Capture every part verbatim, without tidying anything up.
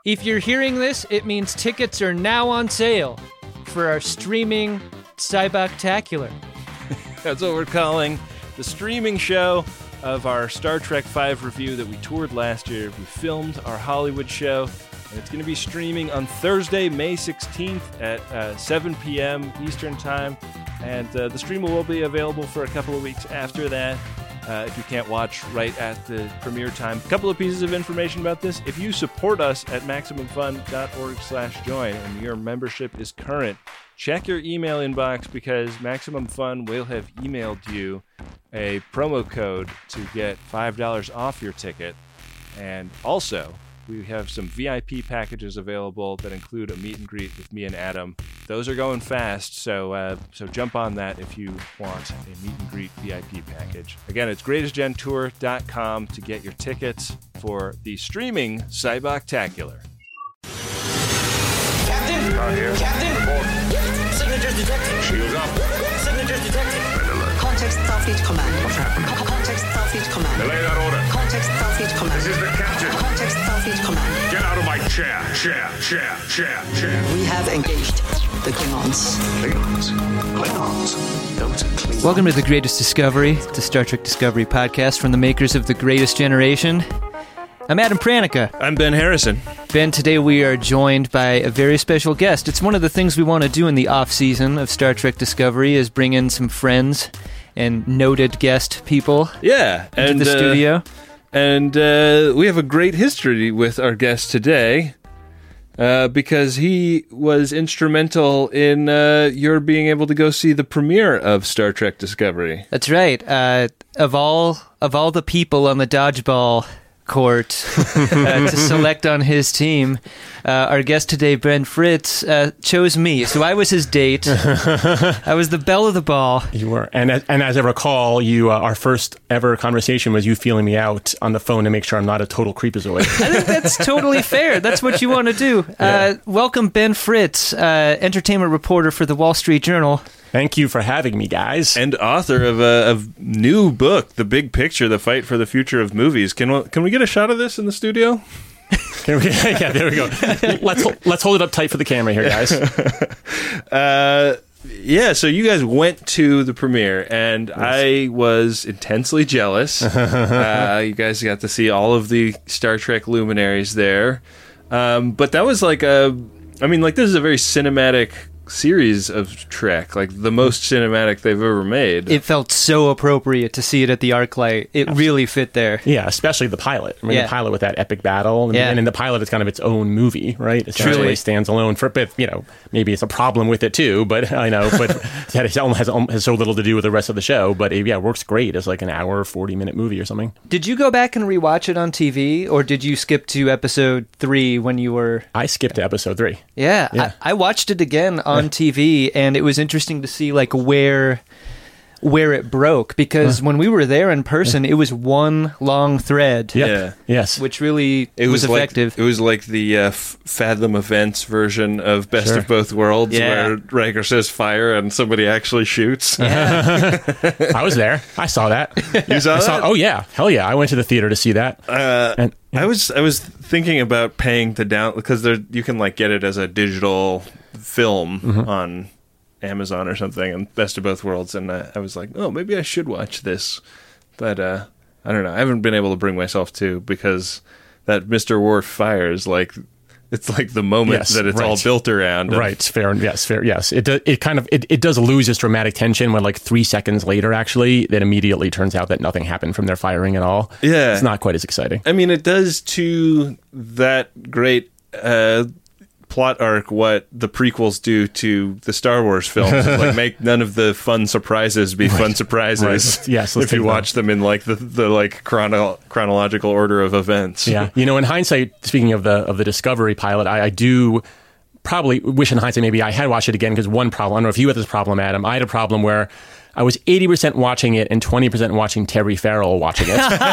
If you're hearing this, it means tickets are now on sale for our streaming Cyboctacular. That's what we're calling the streaming show of our Star Trek five review that we toured last year. We filmed our Hollywood show, and it's going to be streaming on Thursday, May sixteenth at uh, seven p.m. Eastern Time. And uh, the stream will be available for a couple of weeks after that. Uh, if you can't watch right at the premiere time. A couple of pieces of information about this. If you support us at MaximumFun.org slash join and your membership is current, check your email inbox because Maximum Fun will have emailed you a promo code to get five dollars off your ticket. And also, we have some V I P packages available that include a meet and greet with me and Adam. Those are going fast, so uh, so jump on that if you want a meet and greet V I P package. Again, it's greatest gen tour dot com to get your tickets for the streaming Cyboctacular. Captain! Not here. Captain! Report. Signatures detected. Shields up. Signatures detected. Red alert. Context Starfleet Command. What's happening? Co- Context Starfleet Command. Delay that order. Context Starfleet Command. This is the captain. Context Starfleet Command. Get out of my chair. Chair, chair, chair, chair. We have engaged the Klingons. Klingons. Klingons. Those are Klingons. Welcome to The Greatest Discovery, the Star Trek Discovery podcast from the makers of The Greatest Generation. I'm Adam Pranica. I'm Ben Harrison. Ben, today we are joined by a very special guest. It's one of the things we want to do in the off-season of Star Trek Discovery is bring in some friends and noted guest people Yeah. into and, the uh, studio. And uh, we have a great history with our guest today uh, because he was instrumental in uh, your being able to go see the premiere of Star Trek Discovery. That's right. Uh, of all of all the people on the dodgeball court uh, to select on his team, uh, our guest today, Ben Fritz, uh, chose me. So I was his date. I was the belle of the ball. You were, and as, and as I recall, you uh, our first ever conversation was you feeling me out on the phone to make sure I'm not a total creepazoid. I think that's totally fair. That's what you want to do. Uh, welcome, Ben Fritz, uh, entertainment reporter for the Wall Street Journal. Thank you for having me, guys. And author of a, a new book, The Big Picture, The Fight for the Future of Movies. Can we, can we get a shot of this in the studio? Can we, yeah, there we go. Let's let's hold it up tight for the camera here, guys. uh, yeah, so you guys went to the premiere, and yes. I was intensely jealous. uh, you guys got to see all of the Star Trek luminaries there. Um, but that was like a... I mean, like, this is a very cinematic series of Trek, like the most cinematic they've ever made. It felt so appropriate to see it at the ArcLight. It really fit there. Yeah, especially the pilot. I mean, yeah. the pilot with that epic battle. And, yeah. and in the pilot, it's kind of its own movie, right? It Truly stands alone. For, but, you know, maybe it's a problem with it too, but I know, but it has, has so little to do with the rest of the show, but it, yeah, it works great as like an hour, forty minute movie or something. Did you go back and rewatch it on T V, or did you skip to episode three when you were... I skipped to episode three. Yeah, yeah. I, I watched it again on yeah. T V, and it was interesting to see like where where it broke, because huh. when we were there in person, it was one long thread. Yep. Yeah. Yes. Which really it was, was effective. Like, it was like the uh, Fathom Events version of Best sure. of Both Worlds, yeah. where Riker says fire and somebody actually shoots. Yeah. I was there. I saw that. You saw I that? Saw, oh, yeah. Hell yeah. I went to the theater to see that. Uh, and, I was I was thinking about paying to down, because there you can like get it as a digital film mm-hmm. on Amazon or something, and Best of Both Worlds, and uh, I was like, oh, maybe I should watch this, but uh, I don't know. I haven't been able to bring myself to, because that Mister Worf fires, like, it's like the moment yes, that it's right. all built around. And right, fair, yes, fair, yes. It do, it kind of it, it does lose its dramatic tension when like three seconds later, actually, it immediately turns out that nothing happened from their firing at all. Yeah, it's not quite as exciting. I mean, it does to that great Uh, plot arc what the prequels do to the Star Wars films. Like, make none of the fun surprises be right. fun surprises. Right. Yes, if you watch them in like the, the like chrono- chronological order of events. Yeah, you know, in hindsight, speaking of the of the Discovery pilot, I, I do probably wish in hindsight maybe I had watched it again, because one problem, I don't know if you had this problem, Adam, I had a problem where I was eighty percent watching it and twenty percent watching Terry Farrell watching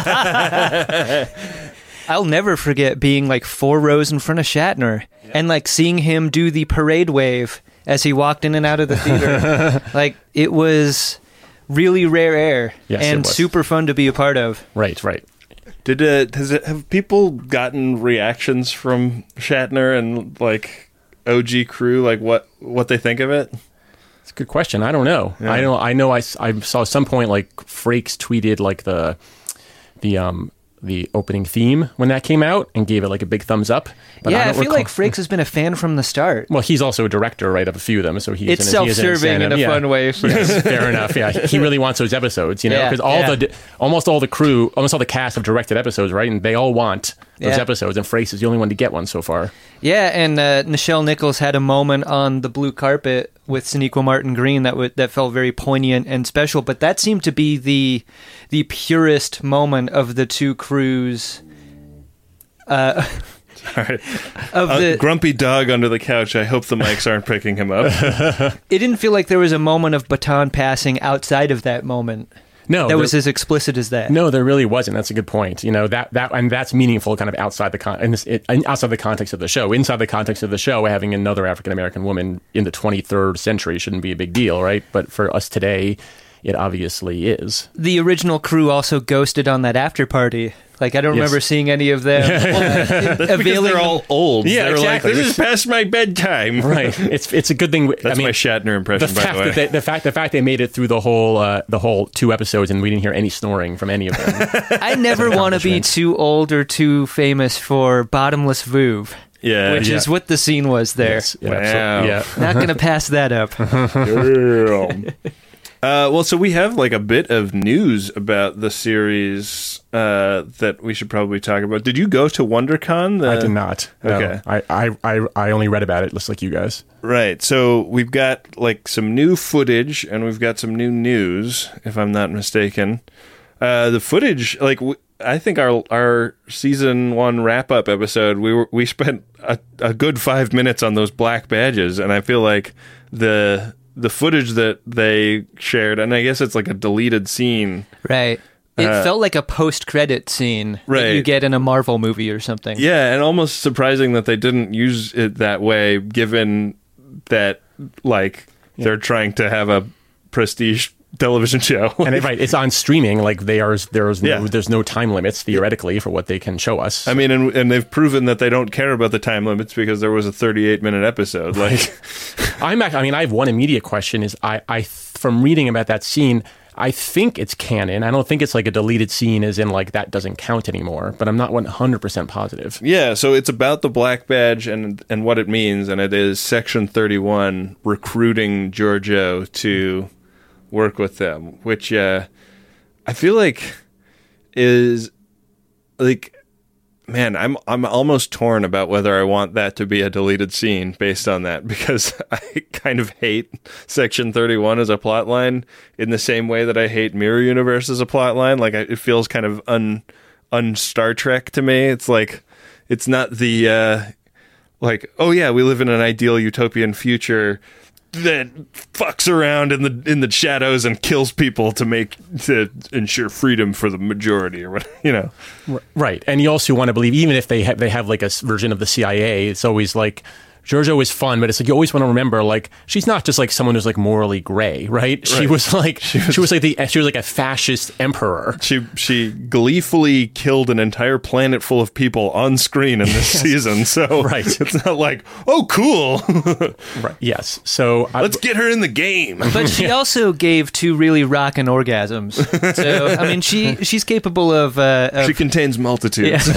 it. I'll never forget being like four rows in front of Shatner yeah. and like seeing him do the parade wave as he walked in and out of the theater. Like, it was really rare air yes, and super fun to be a part of. Right, right. Did it, has it, have people gotten reactions from Shatner and like O G crew, like what, what they think of it? It's a good question. I don't know. Yeah. I know. I know. I, s- I saw at some point like Frakes tweeted like the the um the opening theme when that came out and gave it like a big thumbs up. But yeah, I, don't feel recall- like Frakes has been a fan from the start. Well, he's also a director, right, of a few of them, so he's It's an, he is an self-serving in a incentive. Yeah. fun way. For Yes, fair enough. Yeah, he really wants those episodes, you know, Yeah, because all yeah. the almost all the crew, almost all the cast have directed episodes, right, and they all want those Yeah. episodes, and Frakes is the only one to get one so far. Yeah, and uh, Nichelle Nichols had a moment on the blue carpet with Sonequa Martin Green that w- that felt very poignant and special. But that seemed to be the the purest moment of the two crews. Uh, All right. of Uh, the, grumpy dog under the couch. I hope the mics aren't picking him up. it didn't feel like there was a moment of baton passing outside of that moment No, that there- was as explicit as that. No, there really wasn't. That's a good point. You know that that and that's meaningful, kind of outside the con- and this, it, and outside the context of the show. Inside the context of the show, having another African American woman in the twenty-third century shouldn't be a big deal, right? But for us today, it obviously is. The original crew also ghosted on that after party. Like, I don't Yes. remember seeing any of them uh, Because availing. they're all old. Yeah, they're exactly. like, this is past my bedtime. Right. It's it's a good thing. That's I mean, my Shatner impression, the by fact the way. that they, the fact the fact they made it through the whole uh, the whole two episodes and we didn't hear any snoring from any of them. I never want to be too old or too famous for bottomless Vuv, yeah. which yeah. is what the scene was there. Yes, yeah, Wow. absolutely. Yeah. Not going to pass that up. Damn. Uh, well, so we have like a bit of news about the series uh, that we should probably talk about. Did you go to WonderCon? The- I did not. No. Okay. I, I, I, I only read about it, just like you guys. Right. So we've got like some new footage and we've got some new news, if I'm not mistaken. Uh, the footage, like w- I think our our season one wrap up episode, we were we spent a, a good five minutes on those black badges, and I feel like the the footage that they shared, and I guess it's like a deleted scene. Right. It Uh, felt like a post-credit scene that Right. you get in a Marvel movie or something. Yeah, and almost surprising that they didn't use it that way, given that like they're trying to have a prestige television show. And it, right, it's on streaming. Like they are, there's no, Yeah. there's no time limits theoretically for what they can show us. I mean, and, and they've proven that they don't care about the time limits because there was a thirty-eight minute episode. Like, I'm act- I mean, I have one immediate question: is I, I from reading about that scene, I think it's canon. I don't think it's like a deleted scene, as in like that doesn't count anymore. But I'm not one hundred percent positive. yeah, so it's about the black badge and and what it means, and it is Section thirty-one recruiting Giorgio to work with them, which uh, I feel like is like. Man, I'm I'm almost torn about whether I want that to be a deleted scene based on that, because I kind of hate Section thirty-one as a plot line in the same way that I hate Mirror Universe as a plot line. Like, I, it feels kind of un un Star Trek to me. It's like it's not the uh, like, oh yeah, we live in an ideal utopian future that fucks around in the in the shadows and kills people to make to ensure freedom for the majority, or what, you know. Right, and you also want to believe, even if they have they have like a s- version of the C I A, it's always like Giorgio is fun, but it's like you always want to remember, like she's not just like someone who's like morally gray, right? She Right. was like she was, she was like the she was like a fascist emperor. She she gleefully killed an entire planet full of people on screen in this season. So Right. it's not like, oh, cool, Right. Yes. So I, let's get her in the game. But she also gave two really rockin' orgasms. So, I mean, she she's capable of... Uh, of She contains multitudes.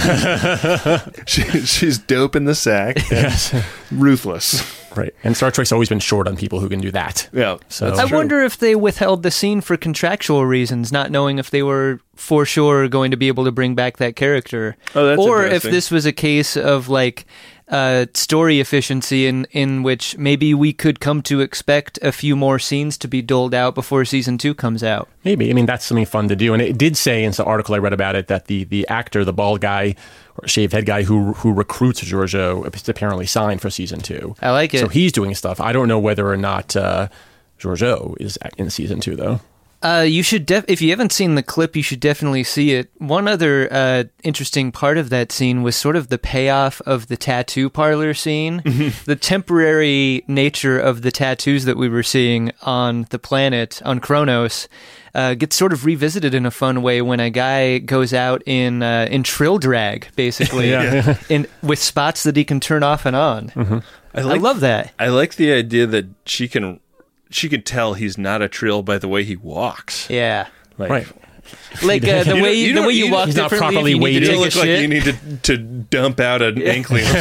she, she's dope in the sack. yes. Ruthless. Right, and Star Trek's always been short on people who can do that. Yeah. So- that's I true. wonder if they withheld the scene for contractual reasons, not knowing if they were for sure going to be able to bring back that character. Oh, that's or if interesting. this was a case of like uh, story efficiency in, in which maybe we could come to expect a few more scenes to be doled out before season two comes out. Maybe. I mean, that's something fun to do. And it did say in the article I read about it that the, the actor, the bald guy, or shaved head guy who who recruits Giorgio is apparently signed for season two. I like it. So he's doing stuff. I don't know whether or not uh, Giorgio is in season two, though. Uh, you should def- if you haven't seen the clip, you should definitely see it. One other uh, interesting part of that scene was sort of the payoff of the tattoo parlor scene. The temporary nature of the tattoos that we were seeing on the planet, on Kronos, uh, gets sort of revisited in a fun way when a guy goes out in uh, in trill drag, basically, Yeah. in with spots that he can turn off and on. Mm-hmm. I, I like, love that. I like the idea that she can she could tell he's not a trill by the way he walks. Yeah. Like, Right. Like uh, the You way don't- you, you the don't- way you you- walk He's not differently properly if you need to weighted. You take look a like shit. you need to, to dump out an inkling of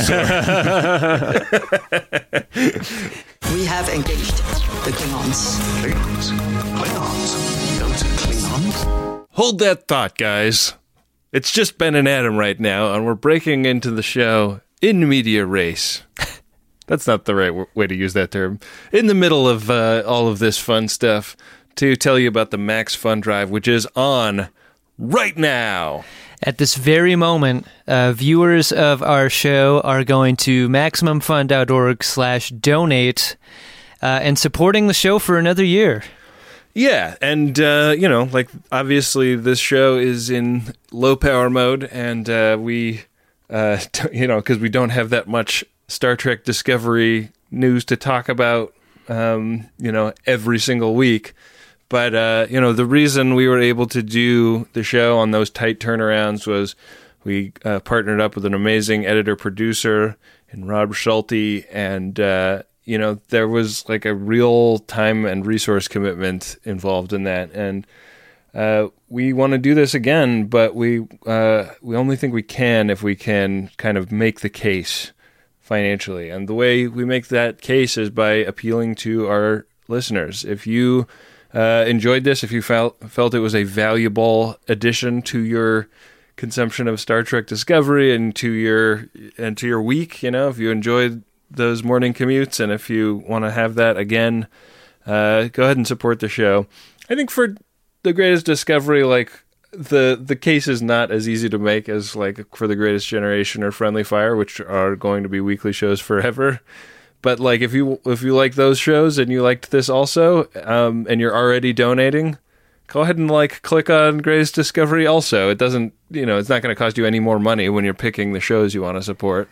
sort. We have engaged the Klingons. Klingons. Klingons. Those are Klingons? Hold that thought, guys. It's just Ben and Adam right now, and we're breaking into the show in media race. That's not the right w- way to use that term. In the middle of uh, all of this fun stuff, to tell you about the Max Fun Drive, which is on right now. At this very moment, uh, viewers of our show are going to MaximumFun.org slash donate uh, and supporting the show for another year. Yeah, and, uh, you know, like, obviously this show is in low power mode, and uh, we, uh, you know, because we don't have that much Star Trek Discovery news to talk about, um, you know, every single week. But, uh, you know, the reason we were able to do the show on those tight turnarounds was we uh, partnered up with an amazing editor-producer in Rob Schulte, and, uh, you know, there was like a real time and resource commitment involved in that. And uh, we want to do this again, but we uh, we only think we can if we can kind of make the case financially. And the way we make that case is by appealing to our listeners. If you uh, enjoyed this, if you felt felt it was a valuable addition to your consumption of Star Trek Discovery and to your and to your week, you know, if you enjoyed those morning commutes, and if you want to have that again, uh, go ahead and support the show. I think for the Greatest Discovery, like, the the case is not as easy to make as like for the Greatest Generation or Friendly Fire, which are going to be weekly shows forever. But like, if you if you like those shows and you liked this also, um, and you're already donating, go ahead and like click on Greatest Discovery also. It doesn't, you know, it's not going to cost you any more money when you're picking the shows you want to support.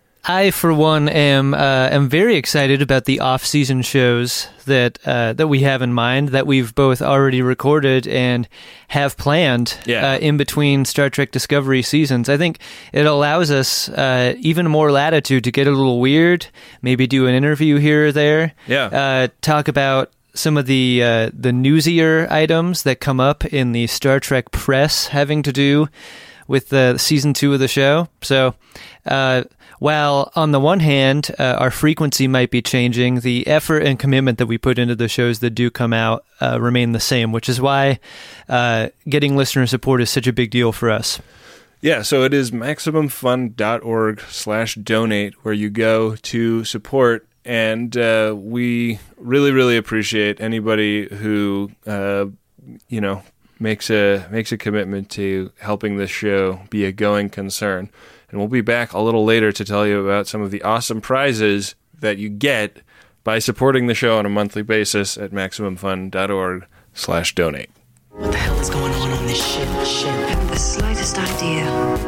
I, for one, am uh, am very excited about the off-season shows that uh, that we have in mind, that we've both already recorded and have planned Yeah. uh, in between Star Trek Discovery seasons. I think it allows us uh, even more latitude to get a little weird, maybe do an interview here or there, Yeah. uh, talk about some of the uh, the newsier items that come up in the Star Trek press having to do with the season two of the show. So, uh, while on the one hand, uh, our frequency might be changing, the effort and commitment that we put into the shows that do come out uh, remain the same, which is why uh, getting listener support is such a big deal for us. Yeah, so it is MaximumFun.org slash donate where you go to support, and uh, we really, really appreciate anybody who, uh, you know, makes a makes a commitment to helping this show be a going concern. And we'll be back a little later to tell you about some of the awesome prizes that you get by supporting the show on a monthly basis at MaximumFun.org slash donate. What the hell is going on on this ship? Ship. I haven't the slightest idea.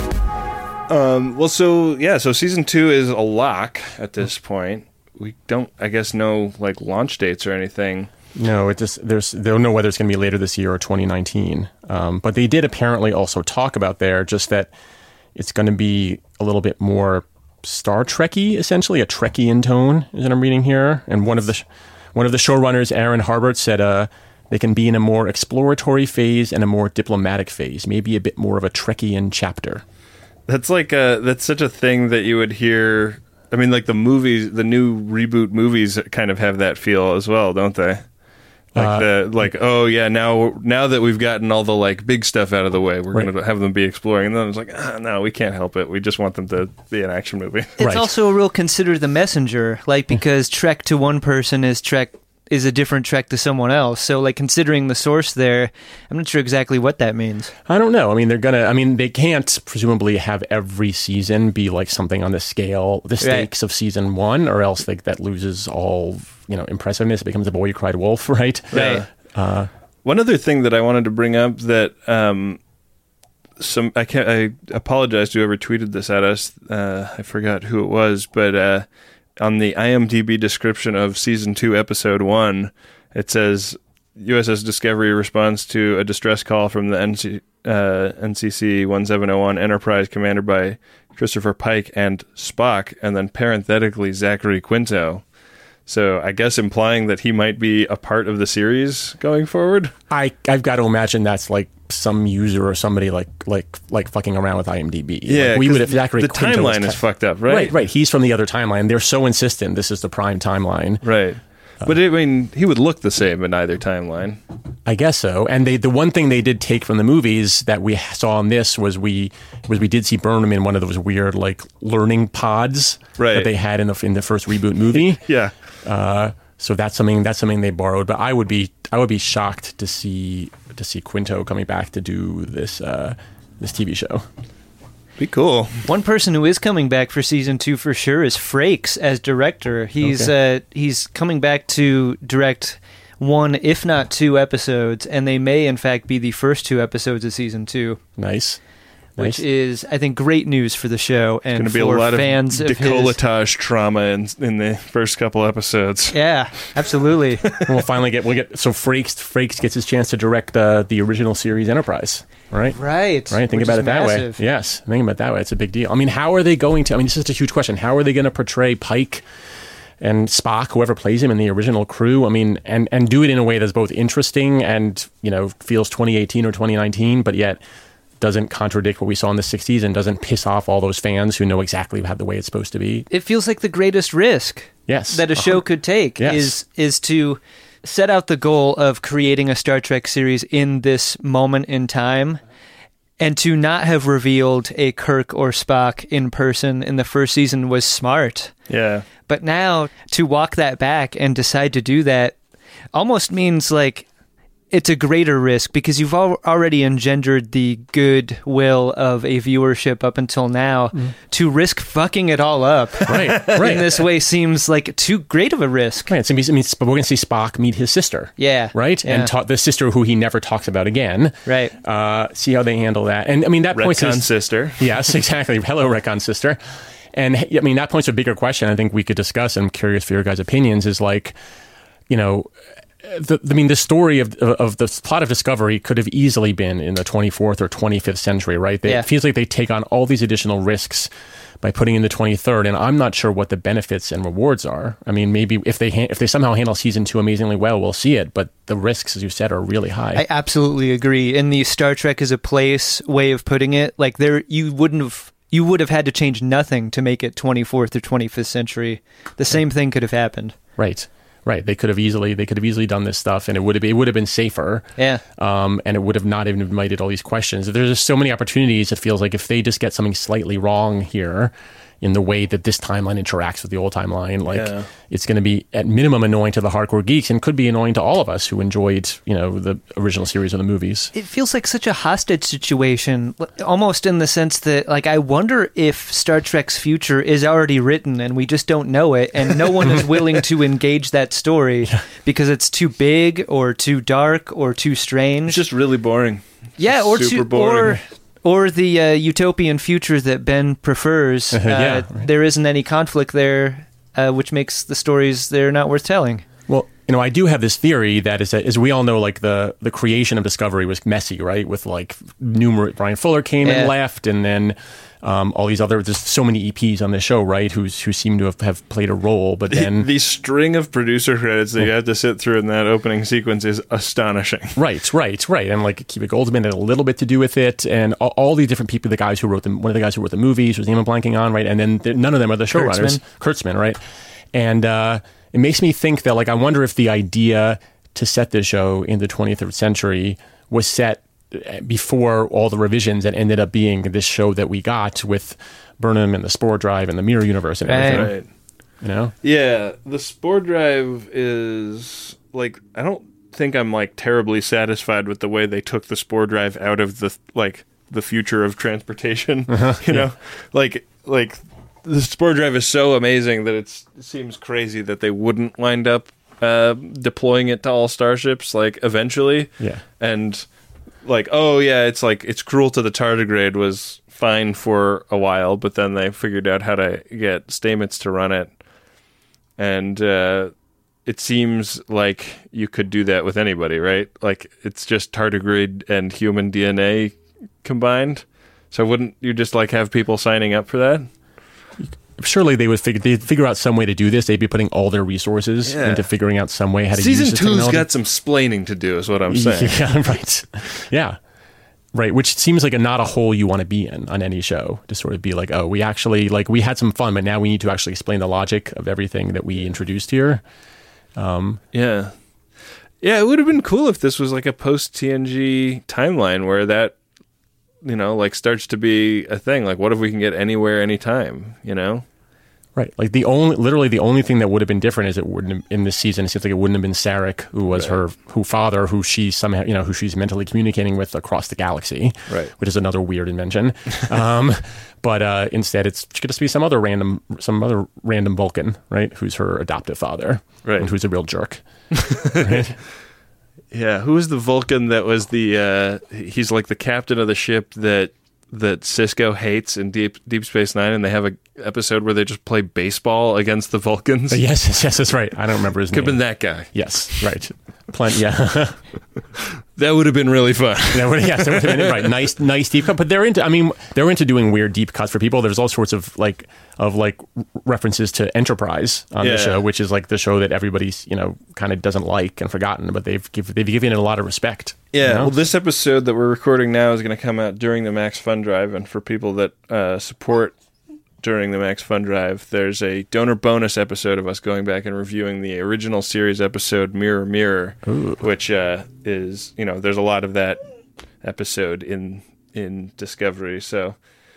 Um, well, so, yeah, so season two is a lock at this point. We don't, I guess, know, like, launch dates or anything. No, it just there's they don't know whether it's going to be later this year or twenty nineteen. Um, but they did apparently also talk about there just that it's going to be a little bit more Star Trek-y, essentially a Trekkian tone, is what I'm reading here. And one of the sh- one of the showrunners, Aaron Harbert, said uh, they can be in a more exploratory phase and a more diplomatic phase, maybe a bit more of a Trekkian chapter. That's like a, that's such a thing that you would hear. I mean, like the movies, the new reboot movies kind of have that feel as well, don't they? Like Uh, the like, oh yeah, now now that we've gotten all the like big stuff out of the way, we're Right. going to have them be exploring. And then it's like, ah, no, we can't help it. We just want them to be an action movie. It's Right. also a real consider the messenger, like, because Trek to one person is Trek is a different Trek to someone else. So, like, considering the source there, I'm not sure exactly what that means. I don't know. I mean, they're gonna. I mean, they can't presumably have every season be like something on the scale, the stakes of season one, or else like that loses all, you know, impressiveness. It becomes a boy who cried wolf, right? Right. Uh, One other thing that I wanted to bring up that um, some I can't I apologize to whoever tweeted this at us. Uh, I forgot who it was, but uh, on the IMDb description of season two, episode one, it says U S S Discovery responds to a distress call from the N C, uh, N C C seventeen oh one Enterprise commanded by Christopher Pike and Spock, and then parenthetically Zachary Quinto. So I guess implying that he might be a part of the series going forward. I I've got to imagine that's like some user or somebody like like like fucking around with IMDb. Yeah, like we would have Zachary the Quinto timeline was is fucked up, right? Right, right. He's from the other timeline. They're so insistent this is the prime timeline. Right. But I mean, he would look the same in either timeline. I guess so. And they, the one thing they did take from the movies that we saw in this was we was we did see Burnham in one of those weird like learning pods right. that they had in the in the first reboot movie. yeah. Uh, so that's something that's something they borrowed. But I would be I would be shocked to see to see Quinto coming back to do this uh, this T V show. Be cool. One person who is coming back for season two for sure is Frakes as director. He's Okay. uh, he's coming back to direct one, if not two episodes, and they may in fact be the first two episodes of season two. Nice. Which Nice. is, I think, great news for the show and Going to be for a lot fans of of his. decolletage trauma in in the first couple episodes. Yeah, absolutely. We'll finally get we'll get so Frakes Frakes gets his chance to direct the the original series Enterprise. Right. right. Right. Think Which about is it that massive. way. Yes. Think about it that way. It's a big deal. I mean, how are they going to? I mean, this is a huge question. How are they going to portray Pike and Spock, whoever plays him in the original crew? I mean, and and do it in a way that's both interesting and, you know, feels twenty eighteen or twenty nineteen, but yet doesn't contradict what we saw in the sixties and doesn't piss off all those fans who know exactly how the way it's supposed to be. It feels like the greatest risk Yes. that a show could take Yes. is is to set out the goal of creating a Star Trek series in this moment in time, and to not have revealed a Kirk or Spock in person in the first season was smart. Yeah. But now to walk that back and decide to do that almost means like it's a greater risk because you've al- already engendered the goodwill of a viewership up until now. Mm. To risk fucking it all up Right. Right. in this way seems like too great of a risk. Right. It's gonna be, I mean, we're going to see Spock meet his sister. Yeah. Right? Yeah. And ta- the sister who he never talks about again. Right. Uh, see how they handle that. And I mean, that points Retcon is- sister. Yes, exactly. Hello, Retcon sister. And I mean, that points to a bigger question I think we could discuss, and I'm curious for your guys' opinions, is like, you know, the, I mean, the story of of the plot of Discovery could have easily been in the twenty-fourth or twenty-fifth century, right? They, Yeah. It feels like they take on all these additional risks by putting in the twenty-third, and I'm not sure what the benefits and rewards are. I mean, maybe if they ha- if they somehow handle season two amazingly well, we'll see it, but the risks, as you said, are really high. I absolutely agree. In the Star Trek as a place way of putting it, like there, you wouldn't have, you would have had to change nothing to make it twenty-fourth or twenty-fifth century. The same thing could have happened. Right. Right. They could have easily they could have easily done this stuff, and it would have been, it would have been safer. Yeah. Um, and it would have not even invited all these questions. There's just so many opportunities. It feels like if they just get something slightly wrong here in the way that this timeline interacts with the old timeline, like Yeah. it's going to be at minimum annoying to the hardcore geeks, and could be annoying to all of us who enjoyed, you know, the original series of the movies. It feels like such a hostage situation, almost in the sense that, like, I wonder if Star Trek's future is already written and we just don't know it, and no one is willing to engage that story because it's too big or too dark or too strange. It's just really boring. yeah, or super too, boring. or or the uh, utopian future that Ben prefers. Uh, Yeah, right. There isn't any conflict there, uh, which makes the stories they're not worth telling. Well, you know, I do have this theory that is that, as we all know, like the the creation of Discovery was messy, right? With like numerous Brian Fuller came Yeah. and left, and then um, all these other. There's so many E Ps on the show, right? Who's who seem to have, have played a role, but then the string of producer credits that you have to sit through in that opening sequence is astonishing. right, right, right, and like Kiva Goldsman had a little bit to do with it, and all, all these different people, the guys who wrote them, one of the guys who wrote the movies, whose name I'm blanking on, right? And then there- none of them are the showrunners, Kurtzman, right? And uh, it makes me think that, like, I wonder if the idea to set this show in the twenty-third century was set before all the revisions that ended up being this show that we got with Burnham and the Spore Drive and the Mirror Universe and everything. Right. You know? Yeah, the Spore Drive is like I don't think I'm like terribly satisfied with the way they took the Spore Drive out of the like the future of transportation. you know, like like the Spore Drive is so amazing that it's, it seems crazy that they wouldn't wind up uh, deploying it to all starships, like eventually. Yeah. And like, oh yeah, it's like it's cruel to the tardigrade was fine for a while, but then they figured out how to get Stamets to run it, and uh, it seems like you could do that with anybody, right? Like it's just tardigrade and human D N A combined. So wouldn't you just like have people signing up for that? Surely they would figure they'd figure out some way to do this. They'd be putting all their resources Yeah. into figuring out some way how to Season use this two's technology. got some splaining to do, is what I'm saying. Yeah, right. Yeah. Right, which seems like a not a hole you want to be in on any show, to sort of be like, oh, we actually, like, we had some fun, but now we need to actually explain the logic of everything that we introduced here. Um, Yeah. Yeah, it would have been cool if this was like a post-T N G timeline where that, you know, like starts to be a thing. Like, what if we can get anywhere, anytime, you know? right. Like, the only, literally the only thing that would have been different is it wouldn't have, in this season, it seems like it wouldn't have been Sarek, who was Right. her who father, who she somehow, you know, who she's mentally communicating with across the galaxy. Right. Which is another weird invention. um, but uh, instead, it's going to be some other random, some other random Vulcan, right? Who's her adoptive father. Right. And who's a real jerk. Right? Yeah, who was the Vulcan that was the, uh, he's like the captain of the ship that that Sisko hates in Deep Deep Space Nine, and they have a episode where they just play baseball against the Vulcans? Yes, yes, yes, that's right. I don't remember his Could have name. been that guy. Yes, right. Plenty, yeah. That would have been really fun. That would, yes, that would have been right. Nice, nice deep cut. But they're into. I mean, they're into doing weird deep cuts for people. There's all sorts of like of like references to Enterprise on Yeah. the show, which is like the show that everybody's you know kind of doesn't like and forgotten, but they've give, they've given it a lot of respect. Yeah, you know? well, this episode that we're recording now is going to come out during the Max Fun Drive, and for people that uh, support during the Max Fun Drive, there's a donor bonus episode of us going back and reviewing the original series episode Mirror Mirror, which uh, is, you know, there's a lot of that episode in in Discovery, so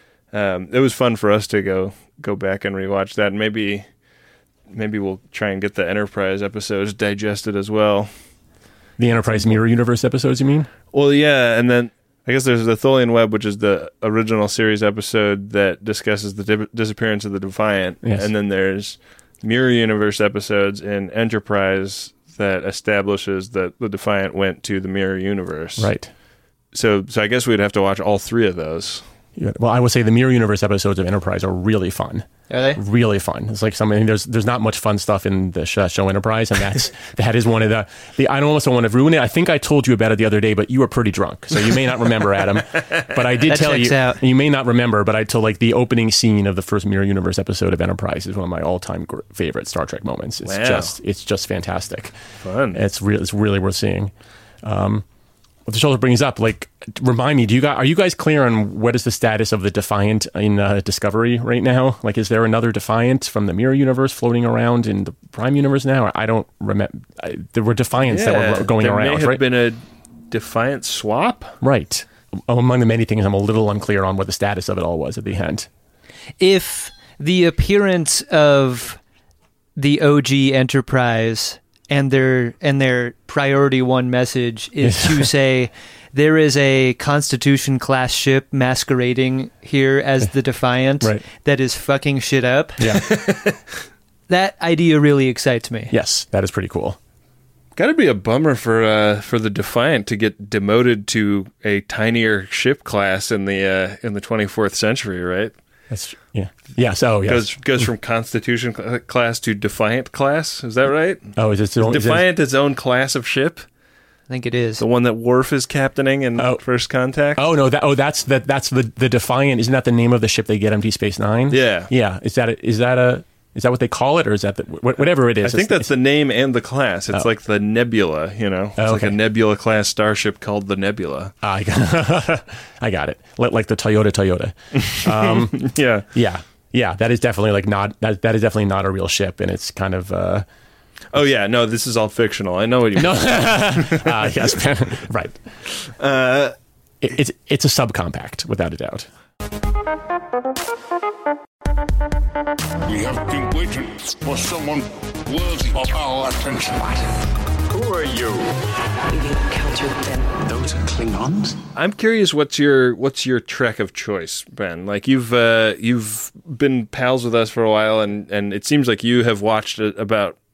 um, it was fun for us to go go back and rewatch that, and maybe maybe we'll try and get the Enterprise episodes digested as well. The Enterprise Mirror Universe episodes, you mean? Well, yeah, and then I guess there's the Tholian Web, which is the original series episode that discusses the di- disappearance of the Defiant, Yes. and then there's Mirror Universe episodes in Enterprise that establishes that the Defiant went to the Mirror Universe. Right. So, so I guess we'd have to watch all three of those. Yeah. Well, I would say the Mirror Universe episodes of Enterprise are really fun. Are they? Really fun. It's like something. There's there's not much fun stuff in the sh- show Enterprise, and that's that is one of the the. I almost don't want to ruin it. I think I told you about it the other day, but you were pretty drunk, so you may not remember, Adam. But I did That tell checks you. out. You may not remember, but I told like the opening scene of the first Mirror Universe episode of Enterprise is one of my all time gr- favorite Star Trek moments. It's Wow. just it's just fantastic. Fun. It's real. It's really worth seeing. Um, what the show brings up, like, remind me, do you guys are you guys clear on what is the status of the Defiant in uh, Discovery right now? Like, is there another Defiant from the Mirror Universe floating around in the Prime Universe now? I don't remember. I, there were Defiants that were going there around, may have right? been a Defiant swap. Right. Among the many things, I'm a little unclear on what the status of it all was at the end. If the appearance of the O G Enterprise and their and their priority one message is to say there is a Constitution class ship masquerading here as the Defiant Right. that is fucking shit up, Yeah. that idea really excites me. Yes, that is pretty cool. Got to be a bummer for uh, for the Defiant to get demoted to a tinier ship class in the uh, in the twenty-fourth century, right? That's yeah. Yes. Oh, yes. Goes goes from Constitution cl- class to Defiant class. Is that right? oh, is it still is it- Defiant its own class of ship, I think it is. the one that Worf is captaining in Oh. First Contact. Oh no! That oh, that's that. That's the the Defiant. Isn't that the name of the ship they get on Deep Space Nine? Yeah. Yeah. Is that a, is that a is that what they call it, or is that the, wh- whatever it I is? think it's- that's the name and the class. It's Oh. like the Nebula, you know. It's Oh, like a okay. Nebula class starship called the Nebula. Ah, I got, I got it. Like, like the Toyota Toyota. Um, Yeah. yeah, yeah. That is definitely like not that. That is definitely not a real ship, and it's kind of. Uh, Oh yeah. No, this is all fictional. I know what you mean. no. uh, yes. Right. Uh, It, it's it's a subcompact without a doubt. We have been waiting for someone worthy of our attention. Who are you? We've encountered them. Those are Klingons? I'm curious, what's your what's your Trek of choice, Ben? Like you've uh, you've been pals with us for a while, and, and it seems like you have watched a, about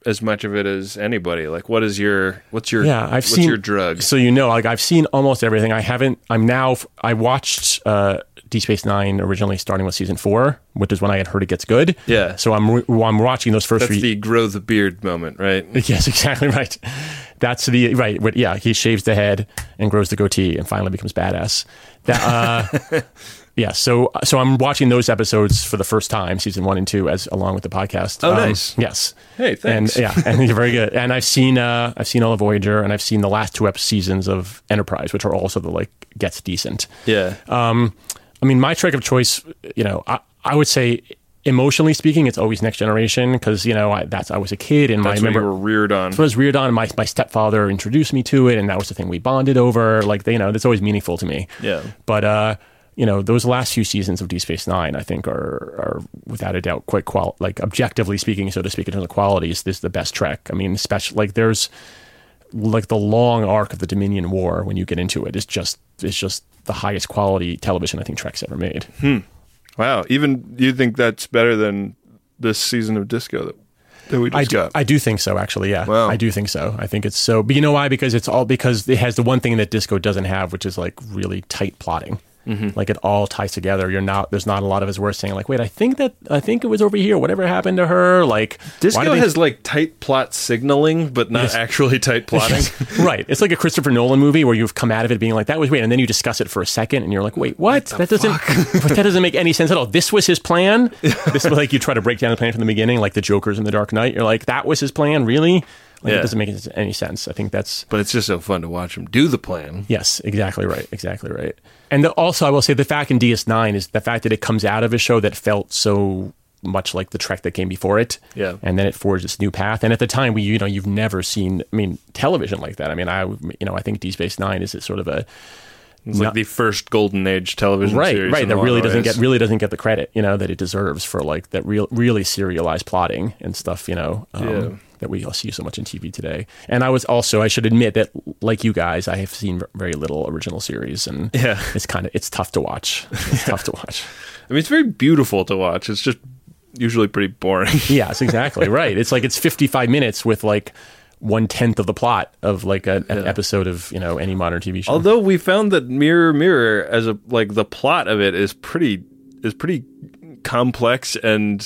as much of it as anybody. Like, what is your what's your Yeah, I've what's seen your drug? So you know, like I've seen almost everything. I haven't. I'm now. I watched uh, Deep Space Nine originally, starting with season four, which is when I had heard it gets good. Yeah. So I'm re- I'm watching those first. That's three. the grow the beard moment, right? Yes, exactly right. That's the right. What, yeah, he shaves the head and grows the goatee and finally becomes badass. That. Uh, Yeah, so so I'm watching those episodes for the first time, season one and two, as along with the podcast. Oh, Um, nice. Yes. Hey, thanks. And yeah, and you're very good. And I've seen uh, I've seen all of Voyager, and I've seen the last two ep- seasons of Enterprise, which are also the like gets decent. Yeah. Um, I mean, my Trek of choice, you know, I, I would say emotionally speaking, it's always Next Generation because you know I, that's I was a kid and That's my what you remember were reared on. I was reared on. My my stepfather introduced me to it, and that was the thing we bonded over. Like they, you know, that's always meaningful to me. Yeah. But uh, you know, those last few seasons of Deep Space Nine, I think, are are without a doubt quite qual like objectively speaking, so to speak, in terms of qualities, this is the best Trek. I mean, especially like there's like the long arc of the Dominion War when you get into it is just is just the highest quality television I think Trek's ever made. Hmm. Wow. Even you think that's better than this season of Disco that, that we just I do, got? I do think so, actually. Yeah, Wow. I do think so. I think it's so. But you know why? Because it's all because it has the one thing that Disco doesn't have, which is like really tight plotting. Mm-hmm. Like it all ties together. You're not. There's not a lot of his words saying like, "Wait, I think that I think it was over here. Whatever happened to her?" Like Disco why do they- has like tight plot signaling, but not Yes. actually tight plotting. right. It's like a Christopher Nolan movie where you've come out of it being like, "That was weird," and then you discuss it for a second, and you're like, "Wait, what? That doesn't that doesn't make any sense at all." This was his plan. This was like you try to break down the plan from the beginning, like the Joker's in The Dark Knight. You're like, "That was his plan, really?" Like, Yeah. It doesn't make any sense. I think that's But it's just so fun to watch him do the plan. yes, exactly right, exactly right. And the, also, I will say the fact in D S nine is the fact that it comes out of a show that felt so much like the Trek that came before it. Yeah. And then it forged this new path. And at the time, we, you know, you've never seen, I mean, television like that. I mean, I, you know, I think D Space Nine is sort of a It's like the first golden age television right, series. right. in That a lot really of doesn't ways. get really doesn't get the credit, you know, that it deserves for like that real, really serialized plotting and stuff, you know. Um, Yeah. That we all see so much in T V today. And I was also, I should admit that, like you guys, I have seen very little original series, and Yeah. it's kind of it's tough to watch. It's tough to watch. I mean, it's very beautiful to watch. It's just usually pretty boring. Yes, exactly right. It's like it's fifty-five minutes with like one tenth of the plot of like a, an Yeah. episode of you know any modern T V show. Although we found that Mirror Mirror as a like the plot of it is pretty is pretty complex and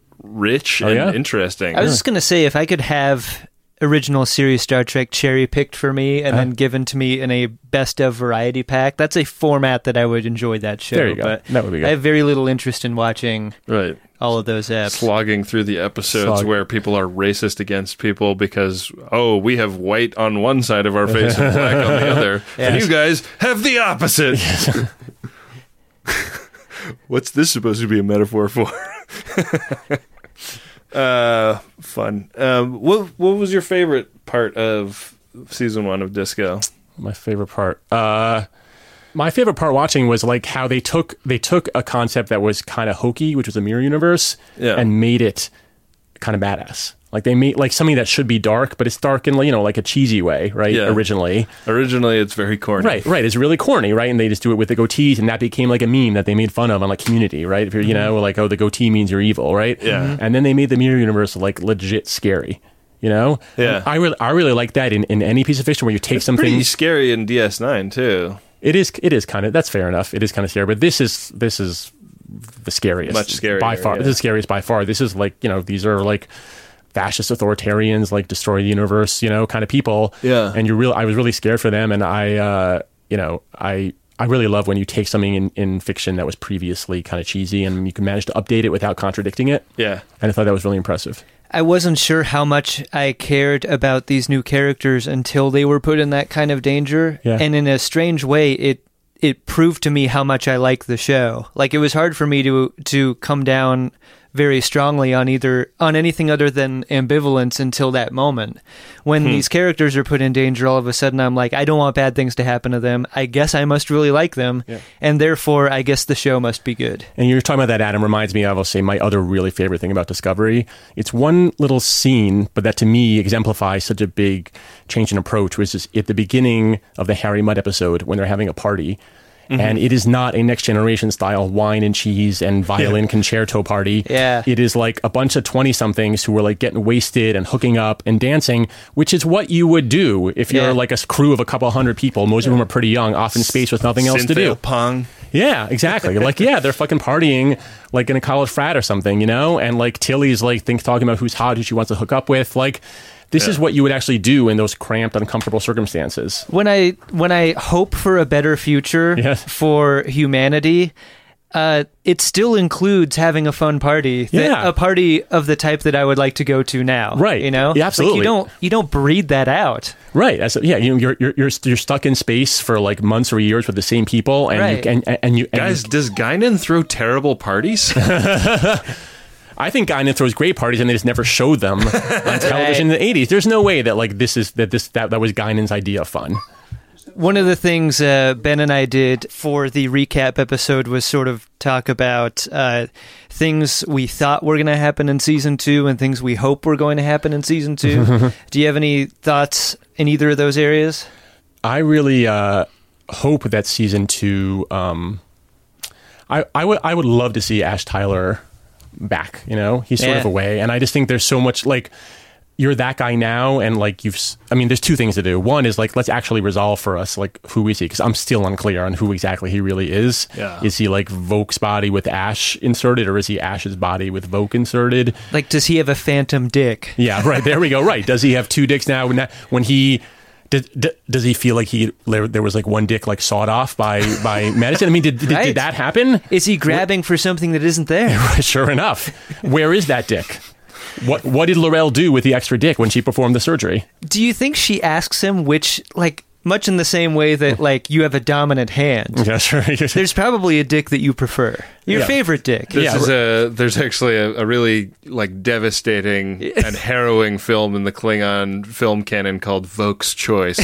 rich Oh, and yeah? interesting. I was just gonna say, if I could have original series Star Trek cherry picked for me and Uh-huh. then given to me in a best of variety pack, that's a format that I would enjoy that show. There you go. But That would be good. I have very little interest in watching right. all of those apps. Slogging through the episodes Slog. where people are racist against people because, oh, we have white on one side of our face and black on the other, and Yes. you guys have the opposite. What's this supposed to be a metaphor for? uh, fun. Um, what what was your favorite part of season one of Disco? My favorite part. Uh, my favorite part watching was like how they took they took a concept that was kind of hokey, which was a mirror universe, Yeah. and made it kind of badass. Like they made like something that should be dark, but it's dark in you know like a cheesy way, right? Yeah. Originally, Originally, it's very corny. right, right. It's really corny, right? And they just do it with the goatees, and that became like a meme that they made fun of on like Community, right? If you're you know like oh the goatee means you're evil, right? Yeah. Mhm. And then they made the mirror universe like legit scary. You know, Yeah. And I really, I really like that in, in any piece of fiction where you take It's something. pretty scary in D S nine too. It is. It is kind of. That's fair enough. It is kind of scary, but this is this is the scariest, Much scarier, by far. yeah. This is scariest by far. This is like you know these are like fascist authoritarians, like destroy the universe, you know, kind of people. Yeah. And you real. I was really scared for them, and I, uh, you know, I. I really love when you take something in, in fiction that was previously kind of cheesy and you can manage to update it without contradicting it. Yeah. And I thought that was really impressive. I wasn't sure how much I cared about these new characters until they were put in that kind of danger. Yeah. And in a strange way, it it proved to me how much I like the show. Like, it was hard for me to to come down very strongly on either on anything other than ambivalence until that moment. When Hmm. these characters are put in danger, all of a sudden I'm like, I don't want bad things to happen to them. I guess I must really like them. Yeah. And therefore, I guess the show must be good. And you're talking about that, Adam, reminds me of, I'll say, my other really favorite thing about Discovery. It's one little scene, but that to me exemplifies such a big change in approach, which is at the beginning of the Harry Mudd episode when they're having a party. Mm-hmm. And it is not a Next Generation style wine and cheese and violin yeah. concerto party. Yeah. It is like a bunch of twenty-somethings who are like getting wasted and hooking up and dancing, which is what you would do if you're yeah. like a crew of a couple hundred people. Most of them are pretty young, off in space with nothing else to do. Pong. Yeah, exactly. Like, yeah, they're fucking partying like in a college frat or something, you know? And like Tilly's like think talking about who's hot, who she wants to hook up with. Like, this yeah. is what you would actually do in those cramped, uncomfortable circumstances. When I when I hope for a better future yes. for humanity, uh, it still includes having a fun party. That, yeah. a party of the type that I would like to go to now. Right. You know? Yeah, absolutely. Like you don't you don't breed that out. Right. As, yeah. You know, you're you're you're you're stuck in space for like months or years with the same people, and right. you, and, and you and guys. You, does Guinan throw terrible parties? I think Guinan throws great parties, and they just never showed them on television right. in the eighties. There's no way that like this is that this that that was Guinan's idea of fun. One of the things uh, Ben and I did for the recap episode was sort of talk about uh, things we thought were going to happen in season two and things we hope were going to happen in season two. Do you have any thoughts in either of those areas? I really uh, hope that season two. Um, I I would I would love to see Ash Tyler back. You know, he's sort yeah. of away, and I just think there's so much like. You're that guy now, and like you've, I mean, there's two things to do. One is like, let's actually resolve for us, like, who is he? Because I'm still unclear on who exactly he really is. Yeah. Is he like Voke's body with Ash inserted, or is he Ash's body with Voke inserted? Like, does he have a phantom dick? Yeah, right. There we go. Right. Does he have two dicks now? When, that, when he, did, d- does he feel like he there, there was like one dick like sawed off by, by medicine? I mean, did, did, right. did that happen? Is he grabbing for something that isn't there? Sure enough. Where is that dick? What what did Laurel do with the extra dick when she performed the surgery? Do you think she asks him which, like, much in the same way that, like, you have a dominant hand? Yeah, sure. There's probably a dick that you prefer. Your yeah. favorite dick. This yeah. is a, there's actually a, a really, like, devastating and harrowing film in the Klingon film canon called Voke's Choice.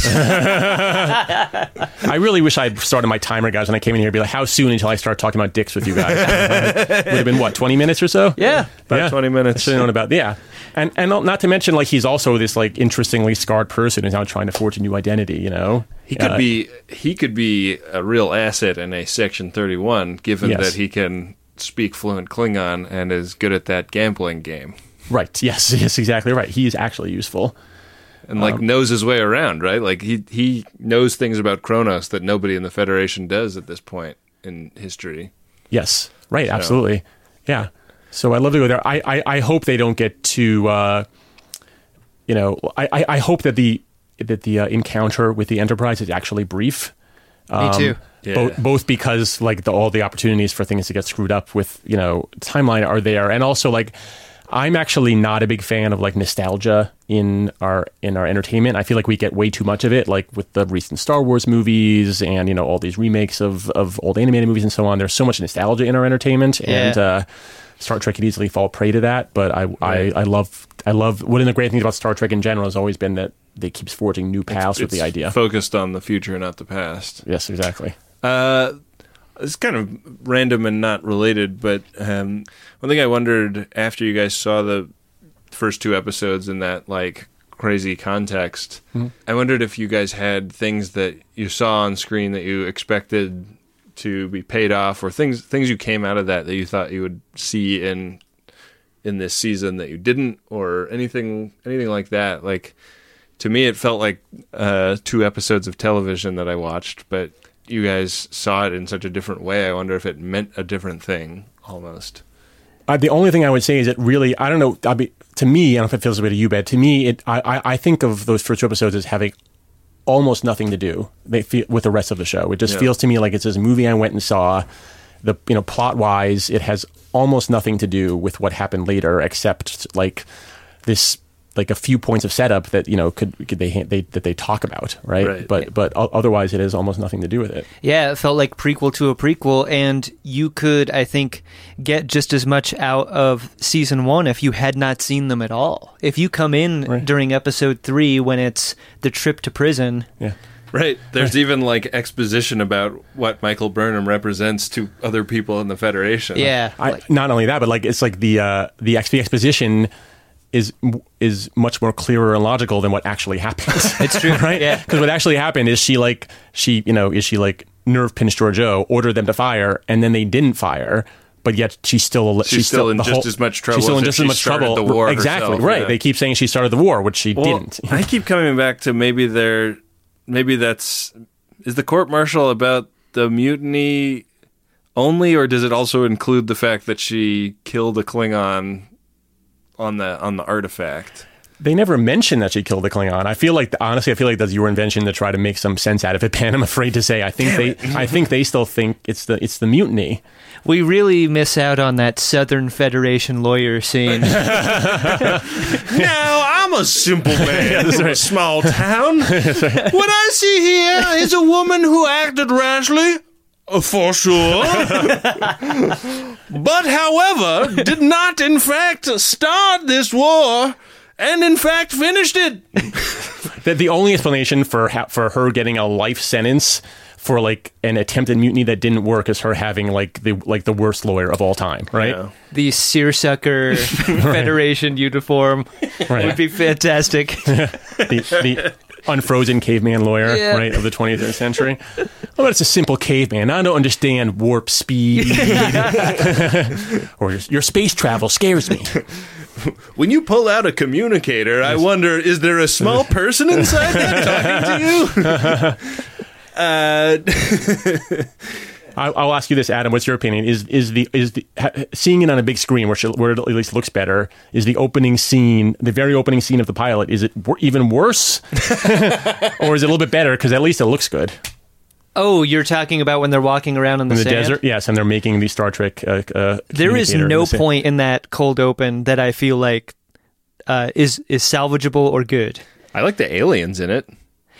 I really wish I'd started my timer, guys, when I came in here. Be like, how soon until I start talking about dicks with you guys? Would have been, what, twenty minutes or so? Yeah. About yeah. twenty minutes. I should have known about, yeah. And and not to mention, like, he's also this, like, interestingly scarred person who's now trying to forge a new identity, you know? He could uh, be he could be a real asset in a Section thirty-one, given Yes. that he can speak fluent Klingon and is good at that gambling game. Right, yes, yes, exactly right. He is actually useful. And, like, um, knows his way around, right? Like, he, he knows things about Kronos that nobody in the Federation does at this point in history. Yes, right, So. absolutely. Yeah. So I'd love to go there. I, I, I hope they don't get too, uh, you know, I, I, I hope that the that the uh, encounter with the Enterprise is actually brief. Um, Me too. Yeah. Both, both because, like, the, all the opportunities for things to get screwed up with, you know, timeline are there. And also, like, I'm actually not a big fan of, like, nostalgia in our in our entertainment. I feel like we get way too much of it, like with the recent Star Wars movies and, you know, all these remakes of, of old animated movies and so on. There's so much nostalgia in our entertainment. Yeah. And uh, Star Trek could easily fall prey to that. But I, Right. I, I love, I love, one of the great things about Star Trek in general has always been that they keeps forging new paths with It's the idea. focused on the future, not the past. Yes, exactly. Uh, it's kind of random and not related, but um, one thing I wondered after you guys saw the first two episodes in that, like, crazy context, mm-hmm. I wondered if you guys had things that you saw on screen that you expected to be paid off, or things things you came out of that that you thought you would see in in this season that you didn't, or anything anything like that. Like, to me, it felt like uh, two episodes of television that I watched, but you guys saw it in such a different way. I wonder if it meant a different thing, almost. Uh, the only thing I would say is it really, I don't know, I mean, to me, I don't know if it feels a bit of you, Bed. To me, it, I, I, I think of those first two episodes as having almost nothing to do they feel, with the rest of the show. It just yeah. feels to me like it's this movie I went and saw. The you know plot-wise, it has almost nothing to do with what happened later, except like this, like a few points of setup that you know could, could they, they that they talk about, right? Right. But but otherwise, it has almost nothing to do with it. Yeah, it felt like prequel to a prequel, and you could, I think, get just as much out of season one if you had not seen them at all. If you come in Right. during episode three when it's the trip to prison. Yeah. Right. There's even, like, exposition about what Michael Burnham represents to other people in the Federation. Yeah. I, like- not only that, but like it's like the uh, the, ex- the exposition is is much more clearer and logical than what actually happens. It's true, right? Yeah. Because what actually happened is she like she you know is she like nerve pinch Georgiou, ordered them to fire, and then they didn't fire. But yet she's still she's, she's still in just whole, as much trouble. She's still in as just she as much started trouble. The war exactly herself, right. Yeah. They keep saying she started the war, which she well, didn't. I keep coming back to maybe they're maybe that's is the court martial about the mutiny only, or does it also include the fact that she killed a Klingon on the on the artifact? They never mentioned that she killed the Klingon. I feel like, honestly, I feel like that's your invention to try to make some sense out of it, Pan. I'm afraid to say. I think Damn they, it. I think they still think it's the it's the mutiny. We really miss out on that Southern Federation lawyer scene. Now, I'm a simple man from a small town. What I see here is a woman who acted rashly, for sure, but, however, did not, in fact, start this war. And in fact, finished it. the, the only explanation for ha- for her getting a life sentence for like an attempted mutiny that didn't work is her having like the like the worst lawyer of all time, right? Yeah. The seersucker Federation uniform right. would be fantastic. the, the unfrozen caveman lawyer, yeah. right, of the twentieth century. Oh, but it's a simple caveman. I don't understand warp speed, or your, your space travel scares me. When you pull out a communicator, I wonder, is there a small person inside that talking to you? uh, I'll, I'll ask you this, Adam. What's your opinion? Is is the is the ha, seeing it on a big screen, where, where it at least looks better? Is the opening scene, the very opening scene of the pilot, is it w- even worse, or is it a little bit better because at least it looks good? Oh, you're talking about when they're walking around in the, in the sand? desert? Yes, and they're making the Star Trek uh, uh, There is no in point in that cold open that I feel like uh, is is salvageable or good. I like the aliens in it.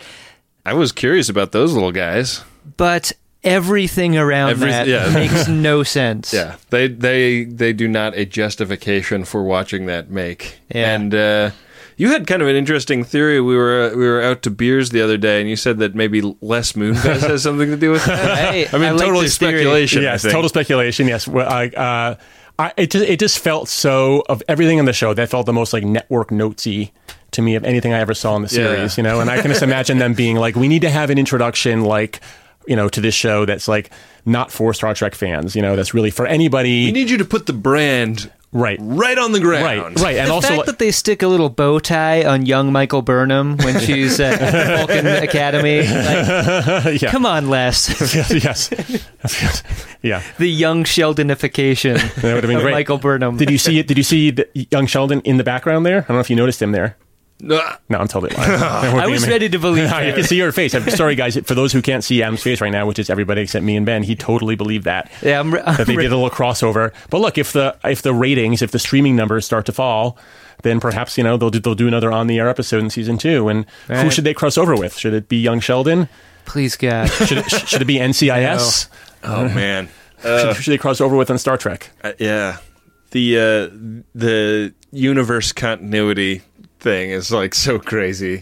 I was curious about those little guys. But everything around Every, that yeah. makes no sense. Yeah, they they they do not a justification for watching that make. Yeah. And uh, you had kind of an interesting theory. We were uh, we were out to beers the other day, and you said that maybe Les Moonves has something to do with that. Hey, I mean, I like totally this theory. speculation. Yes, I think. total speculation. Yes, well, I, uh, I, it just it just felt so of everything on the show that felt the most like network notesy to me of anything I ever saw in the series. Yeah. You know, and I can just imagine them being like, we need to have an introduction like, you know, to this show that's like not for Star Trek fans. You know, that's really for anybody. We need you to put the brand right, right on the ground. right, right, and the also fact like, that they stick a little bow tie on young Michael Burnham when she's at Vulcan Academy. Like, yeah. Come on, Les. yes, yes, yeah. The young Sheldonification That would have been of great. Michael Burnham. Did you see it? Did you see the young Sheldon in the background there? I don't know if you noticed him there. No, No, I'm totally lying. I was ready to believe You that. can see your face. I'm sorry, guys. For those who can't see Adam's face right now, which is everybody except me and Ben, he totally believed that. Yeah, I'm, I'm that they did a little crossover. But look, if the if the ratings, if the streaming numbers start to fall, then perhaps you know they'll do, they'll do another on the air episode in season two. And Right. who should they cross over with? Should it be young Sheldon? Please, God. Should it, should it be N C I S? oh man, should, should they cross over with on Star Trek? uh, yeah. The uh, the universe continuity thing is like so crazy.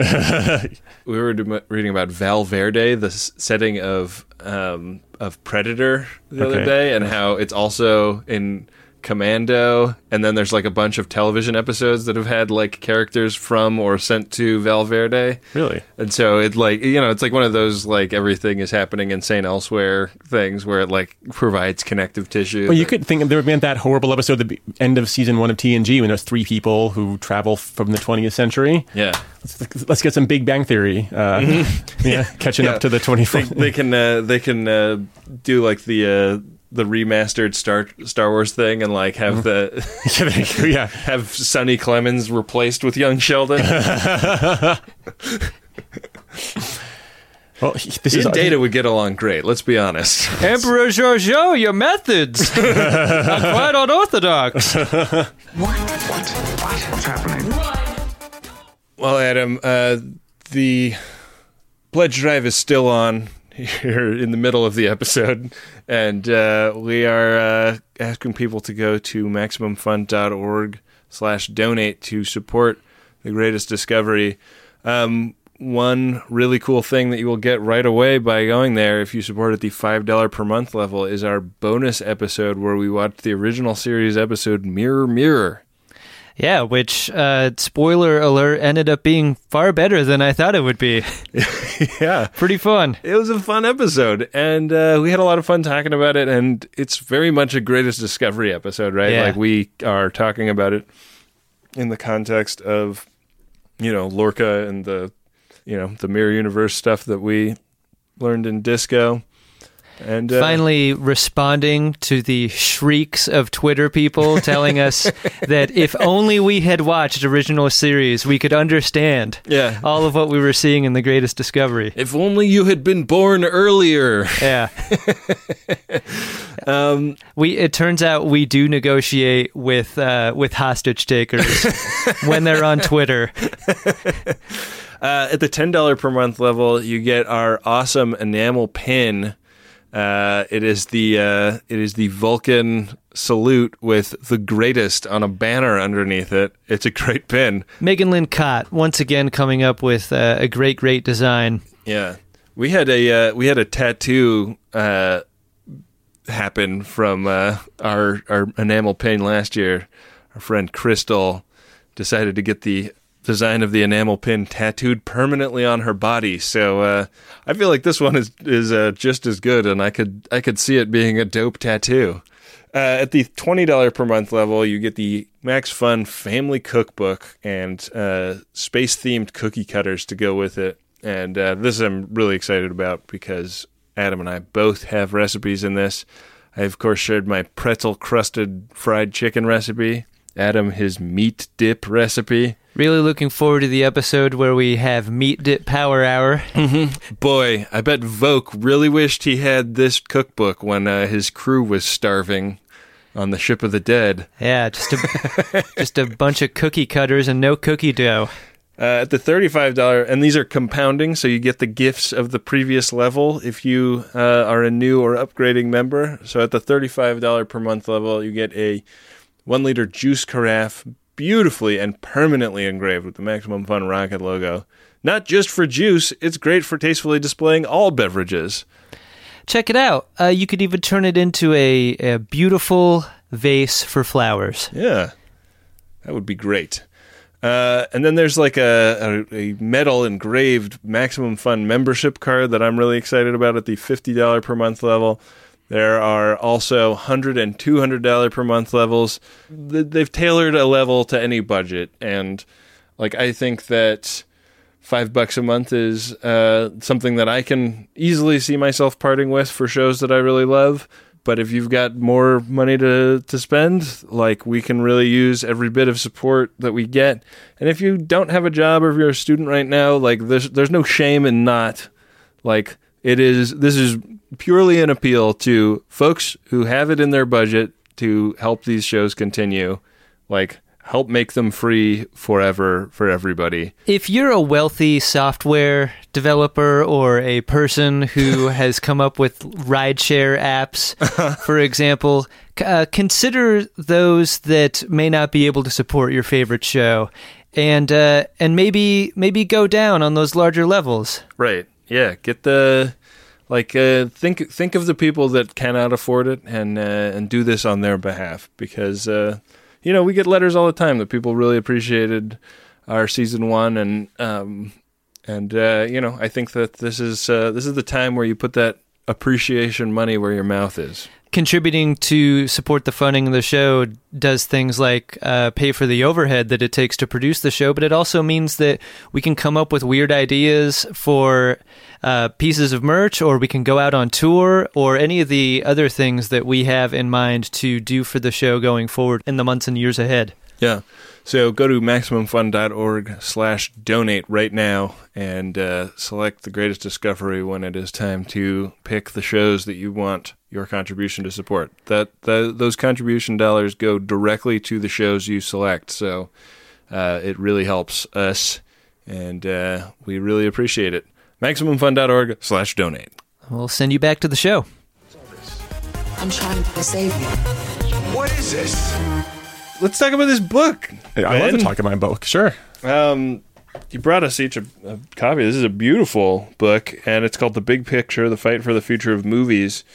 We were do- reading about Val Verde, the s- setting of um, of Predator the other Okay. day, and how it's also in Commando, and then there's like a bunch of television episodes that have had like characters from or sent to Val Verde. Really? And so it like, you know, it's like one of those like everything is happening insane elsewhere things where it like provides connective tissue. Well, you could think there would be that horrible episode at the end of season one of T N G when there's three people who travel from the twentieth century. Yeah. Let's, let's get some Big Bang Theory. Uh, yeah, catching Yeah. up to the They, twenty-fourth. they can uh, they can uh, do like the uh, the remastered Star Star Wars thing and like have the yeah, there you go, yeah. have Sonny Clemens replaced with young Sheldon. Well, he- this He is and Data would get along great. Let's be honest. Emperor Giorgio, your methods are quite unorthodox. What? What? What? What's happening? Well, Adam, uh, the pledge drive is still on here in the middle of the episode, and uh, we are uh, asking people to go to MaximumFun.org slash donate to support the greatest discovery. Um, one really cool thing that you will get right away by going there if you support at the five dollars per month level is our bonus episode where we watched the original series episode Mirror, Mirror. Yeah, which, uh, spoiler alert, ended up being far better than I thought it would be. Yeah. Pretty fun. It was a fun episode, and uh, we had a lot of fun talking about it, and it's very much a Greatest Discovery episode, right? Yeah. Like, we are talking about it in the context of, you know, Lorca and the, you know, the Mirror Universe stuff that we learned in Disco. And uh, Finally responding to the shrieks of Twitter people telling us that if only we had watched original series, we could understand yeah. all of what we were seeing in The Greatest Discovery. If only you had been born earlier. Yeah. um, we it turns out we do negotiate with uh, with hostage takers when they're on Twitter. uh, at the ten dollars per month level, you get our awesome enamel pin. Uh, it is the uh, it is the Vulcan salute with the greatest on a banner underneath it. It's a great pin. Megan Lynn Cott once again coming up with uh, a great, great design. Yeah, we had a uh, we had a tattoo uh, happen from uh, our our enamel pin last year. Our friend Crystal decided to get the design of the enamel pin tattooed permanently on her body. So uh, I feel like this one is is uh, just as good, and I could I could see it being a dope tattoo. Uh, at the twenty dollars per month level, you get the Max Fun Family Cookbook and uh, space-themed cookie cutters to go with it. And uh, this I'm really excited about because Adam and I both have recipes in this. I, of course, shared my pretzel-crusted fried chicken recipe. Adam, his meat dip recipe. Really looking forward to the episode where we have Meat Dip Power Hour. Mm-hmm. Boy, I bet Voke really wished he had this cookbook when uh, his crew was starving on the Ship of the Dead. Yeah, just a, just a bunch of cookie cutters and no cookie dough. Uh, at the thirty-five dollars, and these are compounding, so you get the gifts of the previous level if you uh, are a new or upgrading member. So at the thirty-five dollars per month level, you get a one-liter juice carafe, beautifully and permanently engraved with the Maximum Fun Rocket logo. Not just for juice, it's great for tastefully displaying all beverages. Check it out. Uh, you could even turn it into a, a beautiful vase for flowers. Yeah, that would be great. Uh, and then there's like a, a, a metal engraved Maximum Fun membership card that I'm really excited about at the fifty dollars per month level. There are also one hundred dollars and two hundred dollars per month levels. They've tailored a level to any budget. And like I think that five bucks a month is uh, something that I can easily see myself parting with for shows that I really love. But if you've got more money to, to spend, like we can really use every bit of support that we get. And if you don't have a job or if you're a student right now, like there's there's no shame in not. Like it is this is purely an appeal to folks who have it in their budget to help these shows continue. Like help make them free forever for everybody. If you're a wealthy software developer or a person who has come up with rideshare apps, for example, uh, consider those that may not be able to support your favorite show, and uh, and maybe maybe go down on those larger levels. Right. Yeah. Get the like uh, think think of the people that cannot afford it and uh, and do this on their behalf because. Uh, You know, we get letters all the time that people really appreciated our season one, and um, and uh, you know, I think that this is uh, this is the time where you put that appreciation money where your mouth is. Contributing to support the funding of the show does things like uh, pay for the overhead that it takes to produce the show, but it also means that we can come up with weird ideas for uh, pieces of merch, or we can go out on tour, or any of the other things that we have in mind to do for the show going forward in the months and years ahead. Yeah. So go to MaximumFun.org slash donate right now and uh, select the greatest discovery when it is time to pick the shows that you want your contribution to support. That the, Those contribution dollars go directly to the shows you select. So uh, it really helps us, and uh, we really appreciate it. MaximumFun.org slash donate. We'll send you back to the show. I'm trying to save you. What is this? Let's talk about this book. Hey, I love to talk about my book. Sure. Um, you brought us each a, a copy. This is a beautiful book, and it's called The Big Picture, The Fight for the Future of Movies.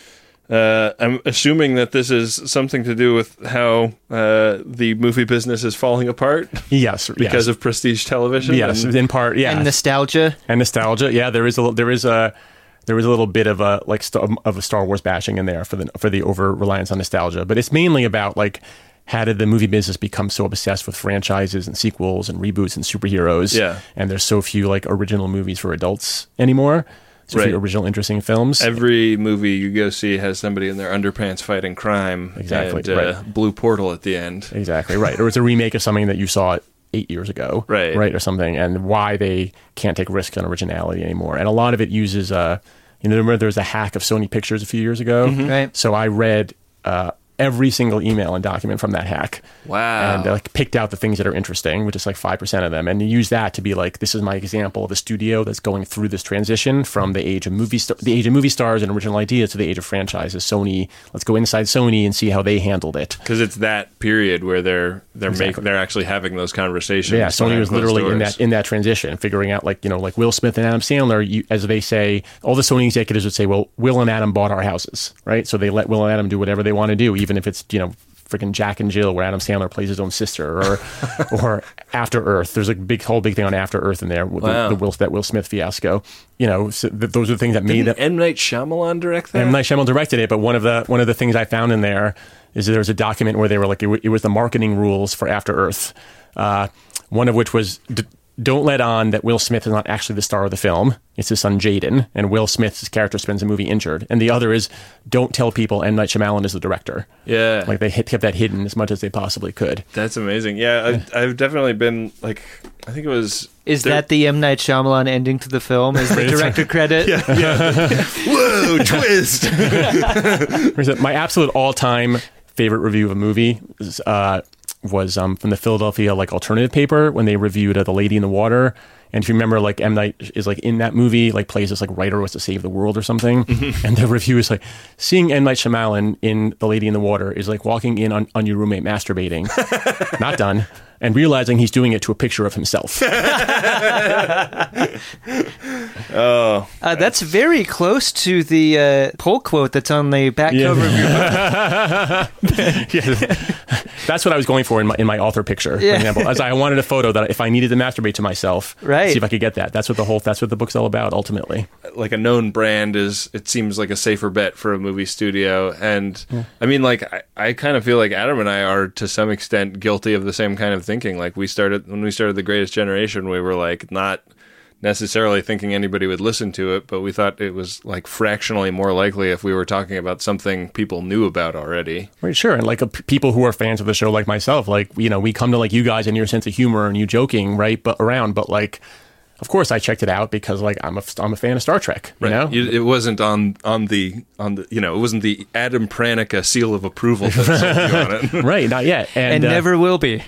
Uh, I'm assuming that this is something to do with how uh, the movie business is falling apart. Yes, because yes. of prestige television. Yes, and, in part, yeah, And nostalgia. and nostalgia. Yeah, there is a there is a there is a little bit of a like st- of a Star Wars bashing in there for the for the over reliance on nostalgia, but it's mainly about like how did the movie business become so obsessed with franchises and sequels and reboots and superheroes? Yeah, and there's so few like original movies for adults anymore. So right. few original interesting films. Every movie you go see has somebody in their underpants fighting crime. Exactly, And uh, right. Blue Portal at the end. Exactly, right. Or it's a remake of something that you saw eight years ago. Right. Right, or something, and why they can't take risks on originality anymore. And a lot of it uses, uh, you know, remember there was a hack of Sony Pictures a few years ago? Mm-hmm. Right. So I read uh, every single email and document from that hack. Wow. And uh, like picked out the things that are interesting, which is like five percent of them, and use that to be like, this is my example of a studio that's going through this transition from the age of movie st- the age of movie stars and original ideas to the age of franchises. Sony, let's go inside Sony and see how they handled it. Because it's that period where they're they're Exactly. making they're actually having those conversations. Yeah, Sony behind was closed literally in doors. that in that transition, figuring out like you know like Will Smith and Adam Sandler, you, as they say, all the Sony executives would say, well, Will and Adam bought our houses, right? So they let Will and Adam do whatever they want to do, even if it's you know freaking Jack and Jill, where Adam Sandler plays his own sister, or or After Earth. There's a big whole big thing on After Earth in there, with Wow. the, the Will that Will Smith fiasco. You know, so th- those are the things that made Didn't that. M. Night Shyamalan direct that? M. Night Shyamalan directed it, but one of the one of the things I found in there is that there was a document where they were like, it, w- it was the marketing rules for After Earth. Uh, one of which was, d- don't let on that Will Smith is not actually the star of the film. It's his son Jaden, and Will Smith's character spends the movie injured. And the other is, don't tell people M. Night Shyamalan is the director. Yeah. Like they hit, kept that hidden as much as they possibly could. That's amazing. Yeah, I've, I've definitely been like, I think it was. Is there- that the M. Night Shyamalan ending to the film? Is the director credit? Yeah, yeah. Whoa, twist! Here's a- My absolute all-time favorite review of a movie is, uh, was um, from the Philadelphia like alternative paper when they reviewed uh, The Lady in the Water. And if you remember, like M. Night is like in that movie, like plays this like writer who has to save the world or something. Mm-hmm. And the review is like, seeing M. Night Shyamalan in The Lady in the Water is like walking in on, on your roommate masturbating, not done, and realizing he's doing it to a picture of himself. Oh, Uh, that's very close to the uh, poll quote that's on the back Yeah. cover of your book. Yeah. That's what I was going for in my in my author picture, for Yeah. example. As I wanted a photo that if I needed to masturbate to myself, Right. see if I could get that. That's what the whole that's what the book's all about ultimately. like a known brand is, it seems like a safer bet for a movie studio. And I mean, like, I, I kind of feel like Adam and I are to some extent guilty of the same kind of thinking. Like, we started, when we started The Greatest Generation, we were like, not necessarily thinking anybody would listen to it, but we thought it was like fractionally more likely if we were talking about something people knew about already. Right, sure. And like uh, p- people who are fans of the show like myself, like, you know, we come to like you guys and your sense of humor and you joking, right? But around, but like, of course I checked it out because like I'm a, I'm a fan of Star Trek, you know? You- it wasn't on on the on the you know it wasn't the Adam Pranica seal of approval that sold you on it. Right, not yet. And, And uh, never will be.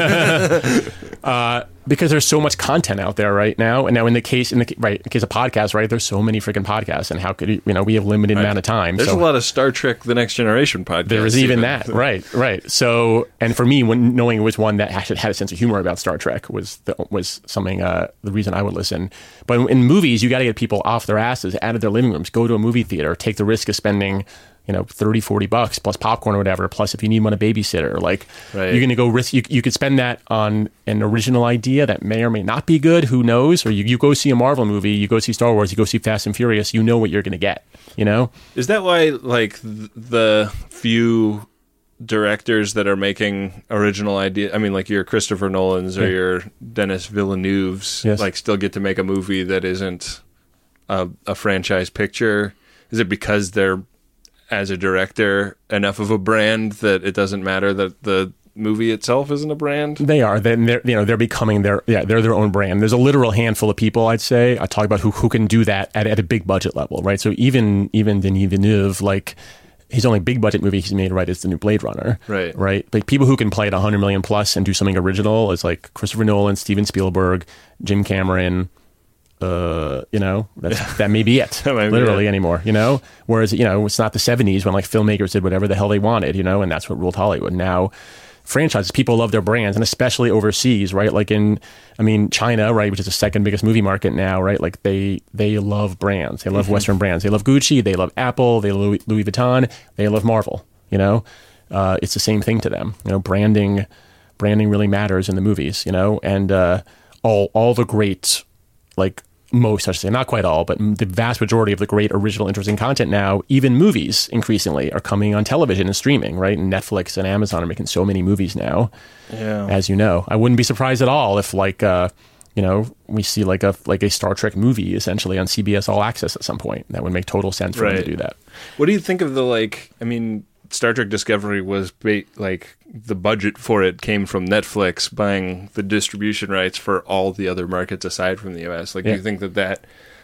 uh, because there's so much content out there right now. And now in the case, in the right in the case of podcasts, right, there's so many freaking podcasts, and how could you, you know, we have limited amount of time. There's so. a lot of Star Trek: The Next Generation podcasts. There was even that, right, right. So, and for me, when knowing it was one that actually had a sense of humor about Star Trek was the, was something uh, the reason I would listen. But in movies, you got to get people off their asses, out of their living rooms, go to a movie theater, take the risk of spending, you know, thirty, forty bucks plus popcorn or whatever. Plus, if you need one, a babysitter, like Right. you're going to go risk. You, you could spend that on an original idea that may or may not be good. Who knows? Or you, you go see a Marvel movie, you go see Star Wars, you go see Fast and Furious. You know what you're going to get. You know. Is that why, like, th- the few directors that are making original idea, I mean, like your Christopher Nolans or Yeah. your Denis Villeneuve's, Yes. like, still get to make a movie that isn't a, a franchise picture? Is it because they're, as a director, enough of a brand that it doesn't matter that the movie itself isn't a brand? They are. Then they're you know they're becoming their yeah they're their own brand. There's a literal handful of people, I'd say. I talk about who who can do that at, at a big budget level, right? So even even Denis Villeneuve, like his only big budget movie he's made, right, is the new Blade Runner, Right. Right. Like people who can play at one hundred million plus and do something original is like Christopher Nolan, Steven Spielberg, Jim Cameron. Uh, you know, that's, that may be it, That might be literally it. anymore, you know? Whereas, you know, it's not the seventies when like filmmakers did whatever the hell they wanted, you know, and that's what ruled Hollywood. Now, franchises. People love their brands, and especially overseas, right? Like in, I mean, China, right, which is the second biggest movie market now, right? Like they they love brands. They love mm-hmm. Western brands. They love Gucci. They love Apple. They love Louis, Louis Vuitton. They love Marvel. You know, uh, it's the same thing to them. You know, branding branding really matters in the movies. You know, and uh, all all the great, like most, I should say, not quite all, but the vast majority of the great original interesting content now, even movies increasingly, are coming on television and streaming, right? And Netflix and Amazon are making so many movies now, yeah. as you know. I wouldn't be surprised at all if, like, uh, you know, we see like a like a Star Trek movie essentially on C B S All Access at some point. That would make total sense for right. them to do that. What do you think of the, like, I mean, Star Trek Discovery was ba- like the budget for it came from Netflix buying the distribution rights for all the other markets aside from the U S. Like, yeah. do you think that that,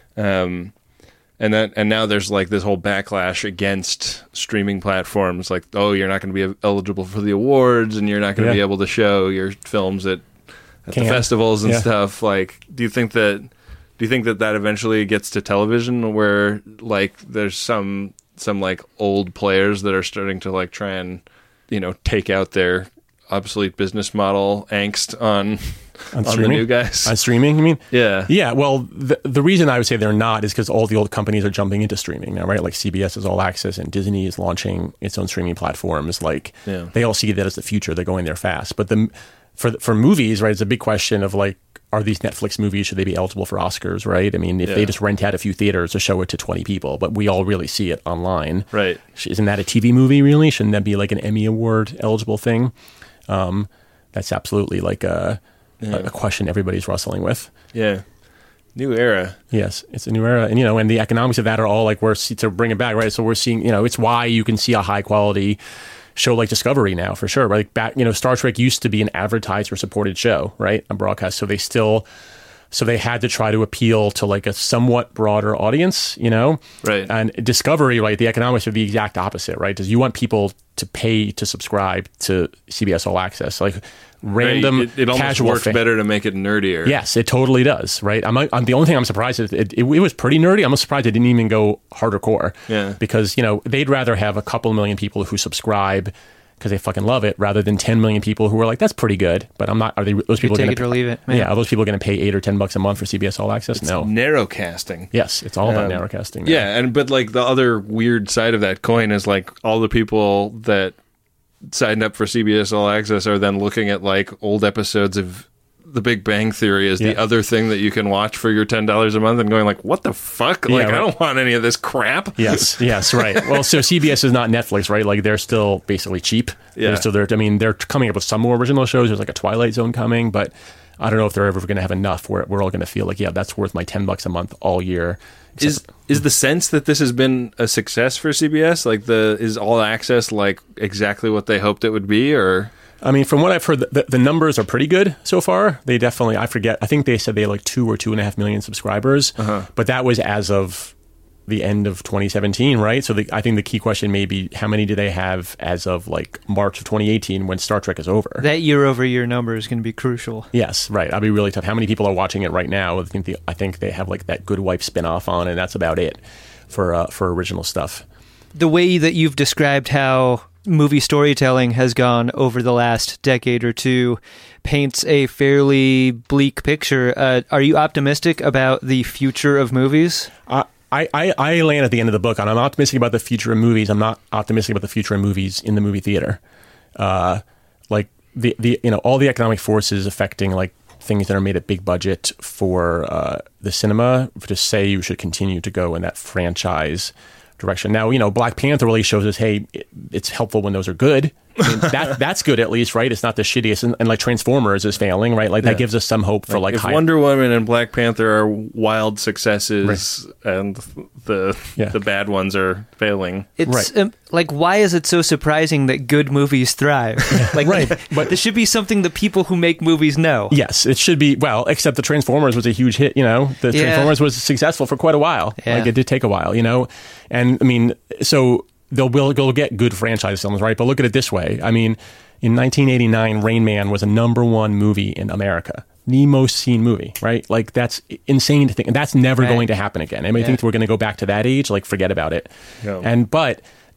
um, and that, and now there's like this whole backlash against streaming platforms, like, oh, you're not going to be eligible for the awards, and you're not going to yeah. be able to show your films at, at the Can't. festivals and yeah. stuff. Like, do you think that, do you think that that eventually gets to television where like there's some some like old players that are starting to like try and, you know, take out their obsolete business model angst on on, on the new guys? On streaming, you mean? Yeah. Yeah, well, the, the reason I would say they're not is because all the old companies are jumping into streaming now, right? Like C B S is All Access and Disney is launching its own streaming platforms. Like, yeah. they all see that as the future. They're going there fast. But the for for movies, right, it's a big question of like, are these Netflix movies, should they be eligible for Oscars, right? I mean, if yeah. they just rent out a few theaters to show it to twenty people, but we all really see it online. Right. Isn't that a T V movie, really? Shouldn't that be like an Emmy Award eligible thing? Um, that's absolutely like a, yeah. a question everybody's wrestling with. Yeah. New era. Yes, it's a new era. And, you know, and the economics of that are all like, we're, to bring it back, right? So we're seeing, you know, it's why you can see a high quality show like Discovery now, for sure. Like back, you know, Star Trek used to be an advertiser supported show, right? On broadcast. So they still, so they had to try to appeal to like a somewhat broader audience, you know? Right. And Discovery, right, the economics are the exact opposite, right? Because you want people to pay to subscribe to C B S All Access. Like random right. It, it almost casual works fan. better to make it nerdier. Yes, it totally does, right? I'm, I'm the only thing I'm surprised is it, it, it was pretty nerdy. I'm surprised it didn't even go harder core. Yeah. Because, you know, they'd rather have a couple million people who subscribe because they fucking love it, rather than ten million people who are like, that's pretty good, but I'm not, are they, those people take going it to or leave it? Man. Yeah, are those people going to pay eight or ten bucks a month for C B S All Access? It's no. narrowcasting. Yes, it's all about Um, narrowcasting. now. Yeah, and but like the other weird side of that coin is like all the people that signed up for C B S All Access are then looking at like old episodes of The Big Bang Theory as Yeah. the other thing that you can watch for your ten dollars a month and going like, what the fuck? Like, Yeah, right. I don't want any of this crap. Yes, yes, right. Well, so C B S is not Netflix, right? Like they're still basically cheap. Yeah. They're still there. I mean, they're coming up with some more original shows. There's like a Twilight Zone coming, but I don't know if they're ever going to have enough where we're all going to feel like, yeah, that's worth my ten bucks a month all year. Is is the sense that this has been a success for C B S? Like the is All Access like exactly what they hoped it would be, or? I mean, from what I've heard, the, the numbers are pretty good so far. They definitely, I forget, I think they said they had like two or two and a half million subscribers, Uh-huh. but that was as of the end of twenty seventeen, right? So the, I think the key question may be, how many do they have as of like March of twenty eighteen when Star Trek is over? That year-over-year number is going to be crucial. Yes, right. That'll be really tough. How many people are watching it right now? I think the, I think they have like that Good Wife spinoff on, and that's about it for uh, for original stuff. The way that you've described how movie storytelling has gone over the last decade or two paints a fairly bleak picture. Uh, are you optimistic about the future of movies? Uh, I, I, I land at the end of the book, and I'm optimistic about the future of movies. I'm not optimistic about the future of movies in the movie theater. Uh, like the, the you know all the economic forces affecting like things that are made at big budget for uh, the cinema to say you should continue to go in that franchise direction. Now, you know, Black Panther really shows us, hey, it, it's helpful when those are good. I mean, that that's good at least, right? It's not the shittiest, and, and like Transformers is failing, right? Like Yeah. that gives us some hope for like if high- Wonder Woman and Black Panther are wild successes and the Yeah. the bad ones are failing. It's Right. um, like, why is it so surprising that good movies thrive? Like, Right, but- this should be something that people who make movies know. Yes, it should be. Well, except the Transformers was a huge hit. You know, the Yeah. Transformers was successful for quite a while. Yeah. Like it did take a while. You know, and I mean, so they'll will go get good franchise films, right? But look at it this way. I mean, in nineteen eighty-nine, Rain Man was a number one movie in America. The most seen movie, right? Like that's insane to think, and that's never Right. going to happen again. Anybody Yeah. thinks we're going to go back to that age? Like, forget about it. Yeah. And but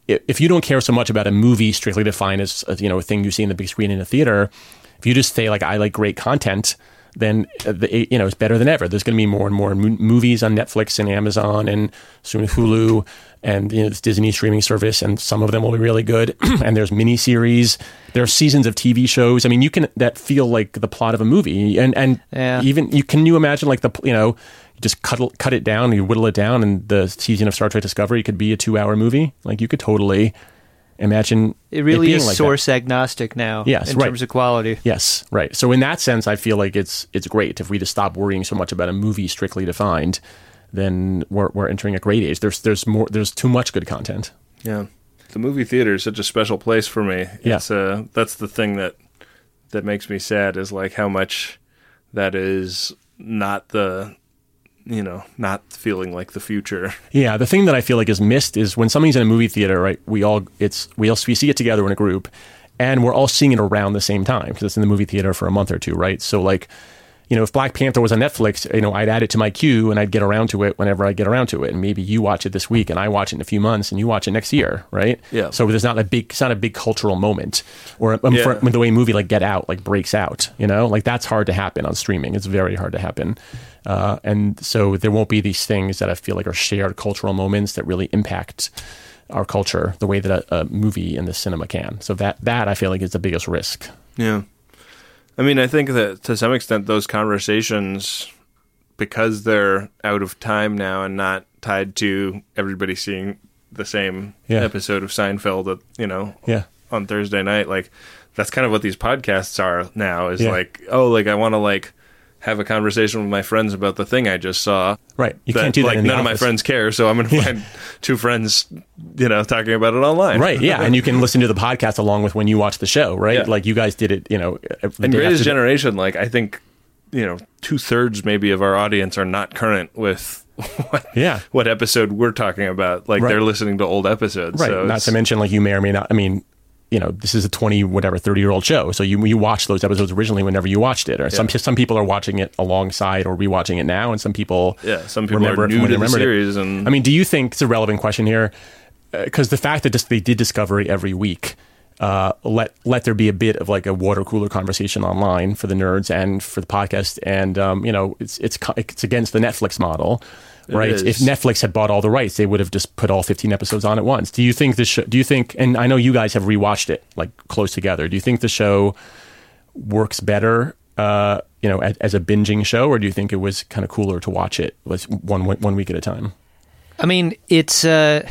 i- if you don't care so much about a movie strictly defined as, as, you know, a thing you see in the big screen in a theater, if you just say like, I like great content, then uh, the, you know, it's better than ever. There's going to be more and more mo- movies on Netflix and Amazon and soon Hulu and, you know, this Disney streaming service, and some of them will be really good. And there's miniseries, there are seasons of T V shows. I mean, you can that feel like the plot of a movie, and and Yeah. even you can you imagine like the you know you just cut cut it down, you whittle it down, and the season of Star Trek Discovery could be a two hour movie. Like you could totally imagine It really being is like that. source agnostic now Yes, in right. terms of quality. Yes, right. So in that sense, I feel like it's it's great if we just stop worrying so much about a movie strictly defined. Then we're we're entering a great age. There's there's more. There's too much good content. Yeah. The movie theater is such a special place for me. Yeah. It's, uh, that's the thing that that makes me sad, is like how much that is not the, you know, not feeling like the future. Yeah, the thing that I feel like is missed is when somebody's in a movie theater, right? We all it's we all we see it together in a group, and we're all seeing it around the same time because it's in the movie theater for a month or two, right? So like, you know, if Black Panther was on Netflix, you know, I'd add it to my queue and I'd get around to it whenever I get around to it. And maybe you watch it this week and I watch it in a few months and you watch it next year, right? Yeah. So there's not a big, it's not a big cultural moment, or um, Yeah. for, when the way a movie like Get Out like breaks out, you know, like that's hard to happen on streaming. It's very hard to happen. Uh, and so there won't be these things that I feel like are shared cultural moments that really impact our culture the way that a, a movie in the cinema can. So that, that I feel like is the biggest risk. Yeah. I mean, I think that to some extent those conversations, because they're out of time now and not tied to everybody seeing the same Yeah. episode of Seinfeld, at, you know, Yeah. on Thursday night, like that's kind of what these podcasts are now, is Yeah. like, oh, like I want to like have a conversation with my friends about the thing I just saw. Right. You that, can't do that like in the none of my office. friends care, so I'm going to find two friends, you know, talking about it online. Right, yeah, and you can listen to the podcast along with when you watch the show, right? Yeah. Like you guys did it, you know. the And day Greatest after the- Generation, like I think, you know, two thirds maybe of our audience are not current with what, Yeah. what episode we're talking about. Like Right. they're listening to old episodes. Right, So not it's- to mention, like you may or may not. I mean, you know, this is a twenty, whatever, thirty year old show, so you you watched those episodes originally whenever you watched it, or some Yeah. some people are watching it alongside or rewatching it now, and some people yeah, some people remember are it new from when to they the remembered it. series, and I mean, do you think it's a relevant question here? Because the fact that just they did Discovery every week, uh, let let there be a bit of like a water cooler conversation online for the nerds and for the podcast, and um, you know, it's it's co- it's against the Netflix model, right? is. If Netflix had bought all the rights, they would have just put all fifteen episodes on at once. Do you think the show? Do you think? And I know you guys have rewatched it like close together. Do you think the show works better? Uh, you know, as, as a binging show, or do you think it was kind of cooler to watch it was one one week at a time? I mean, it's uh,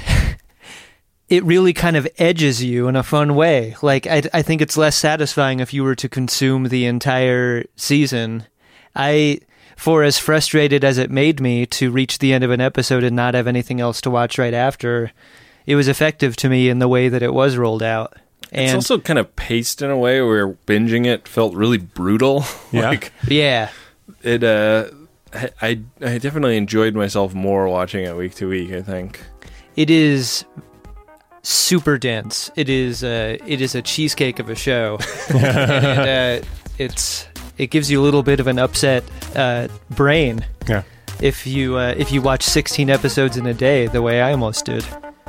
it really kind of edges you in a fun way. Like, I, I think it's less satisfying if you were to consume the entire season. I, for as frustrated as it made me to reach the end of an episode and not have anything else to watch right after, it was effective to me in the way that it was rolled out. And it's also kind of paced in a way where binging it felt really brutal. Yeah. like yeah, it, uh, I I definitely enjoyed myself more watching it week to week, I think. it is super dense. It is uh, it is a cheesecake of a show. and, uh, it's it gives you a little bit of an upset uh, brain Yeah. if you uh, if you watch sixteen episodes in a day, the way I almost did.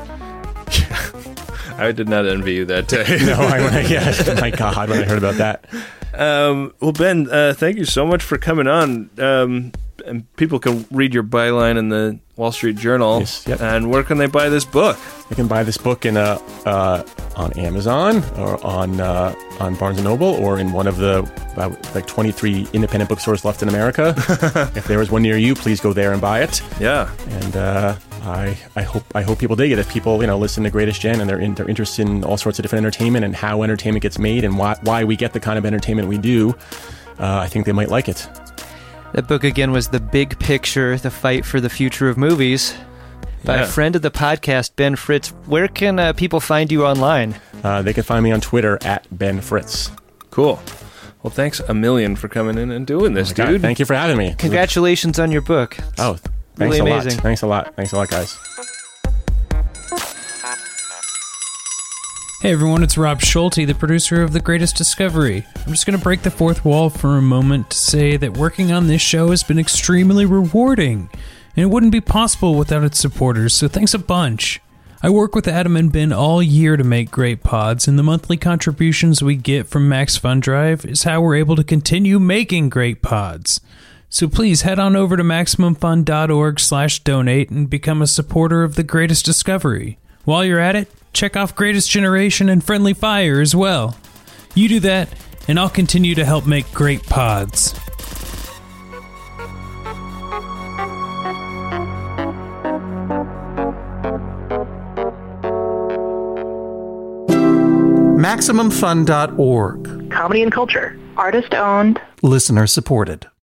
I did not envy you that day. No, I, yeah, my God, when I heard about that. Um, well, Ben, uh, thank you so much for coming on. Um, and people can read your byline in the Wall Street Journal. Yes, yep. And where can they buy this book? You can buy this book in a, uh, on Amazon or on uh, on Barnes and Noble or in one of the uh, like twenty-three independent bookstores left in America. If there is one near you, please go there and buy it. Yeah. And uh, I I hope I hope people dig it. If people you know listen to Greatest Gen and they're in, they're interested in all sorts of different entertainment and how entertainment gets made and why why we get the kind of entertainment we do, uh, I think they might like it. That book again was The Big Picture: The Fight for the Future of Movies, by Yeah. a friend of the podcast, Ben Fritz. Where can uh, people find you online? Uh, they can find me on Twitter at Ben Fritz. Cool. Well, thanks a million for coming in and doing this, God, dude. thank you for having me. Congratulations on your book. Oh, thanks Really a amazing. lot. Thanks a lot. Thanks a lot, guys. Hey everyone, it's Rob Schulte, the producer of The Greatest Discovery. I'm just going to break the fourth wall for a moment to say that working on this show has been extremely rewarding, and it wouldn't be possible without its supporters, so thanks a bunch. I work with Adam and Ben all year to make great pods, and the monthly contributions we get from Max Fun Drive is how we're able to continue making great pods. So please head on over to MaximumFun.org slash donate and become a supporter of The Greatest Discovery. While you're at it, check off Greatest Generation and Friendly Fire as well. You do that, and I'll continue to help make great pods. Maximum Fun dot org. Comedy and culture. Artist owned. Listener supported.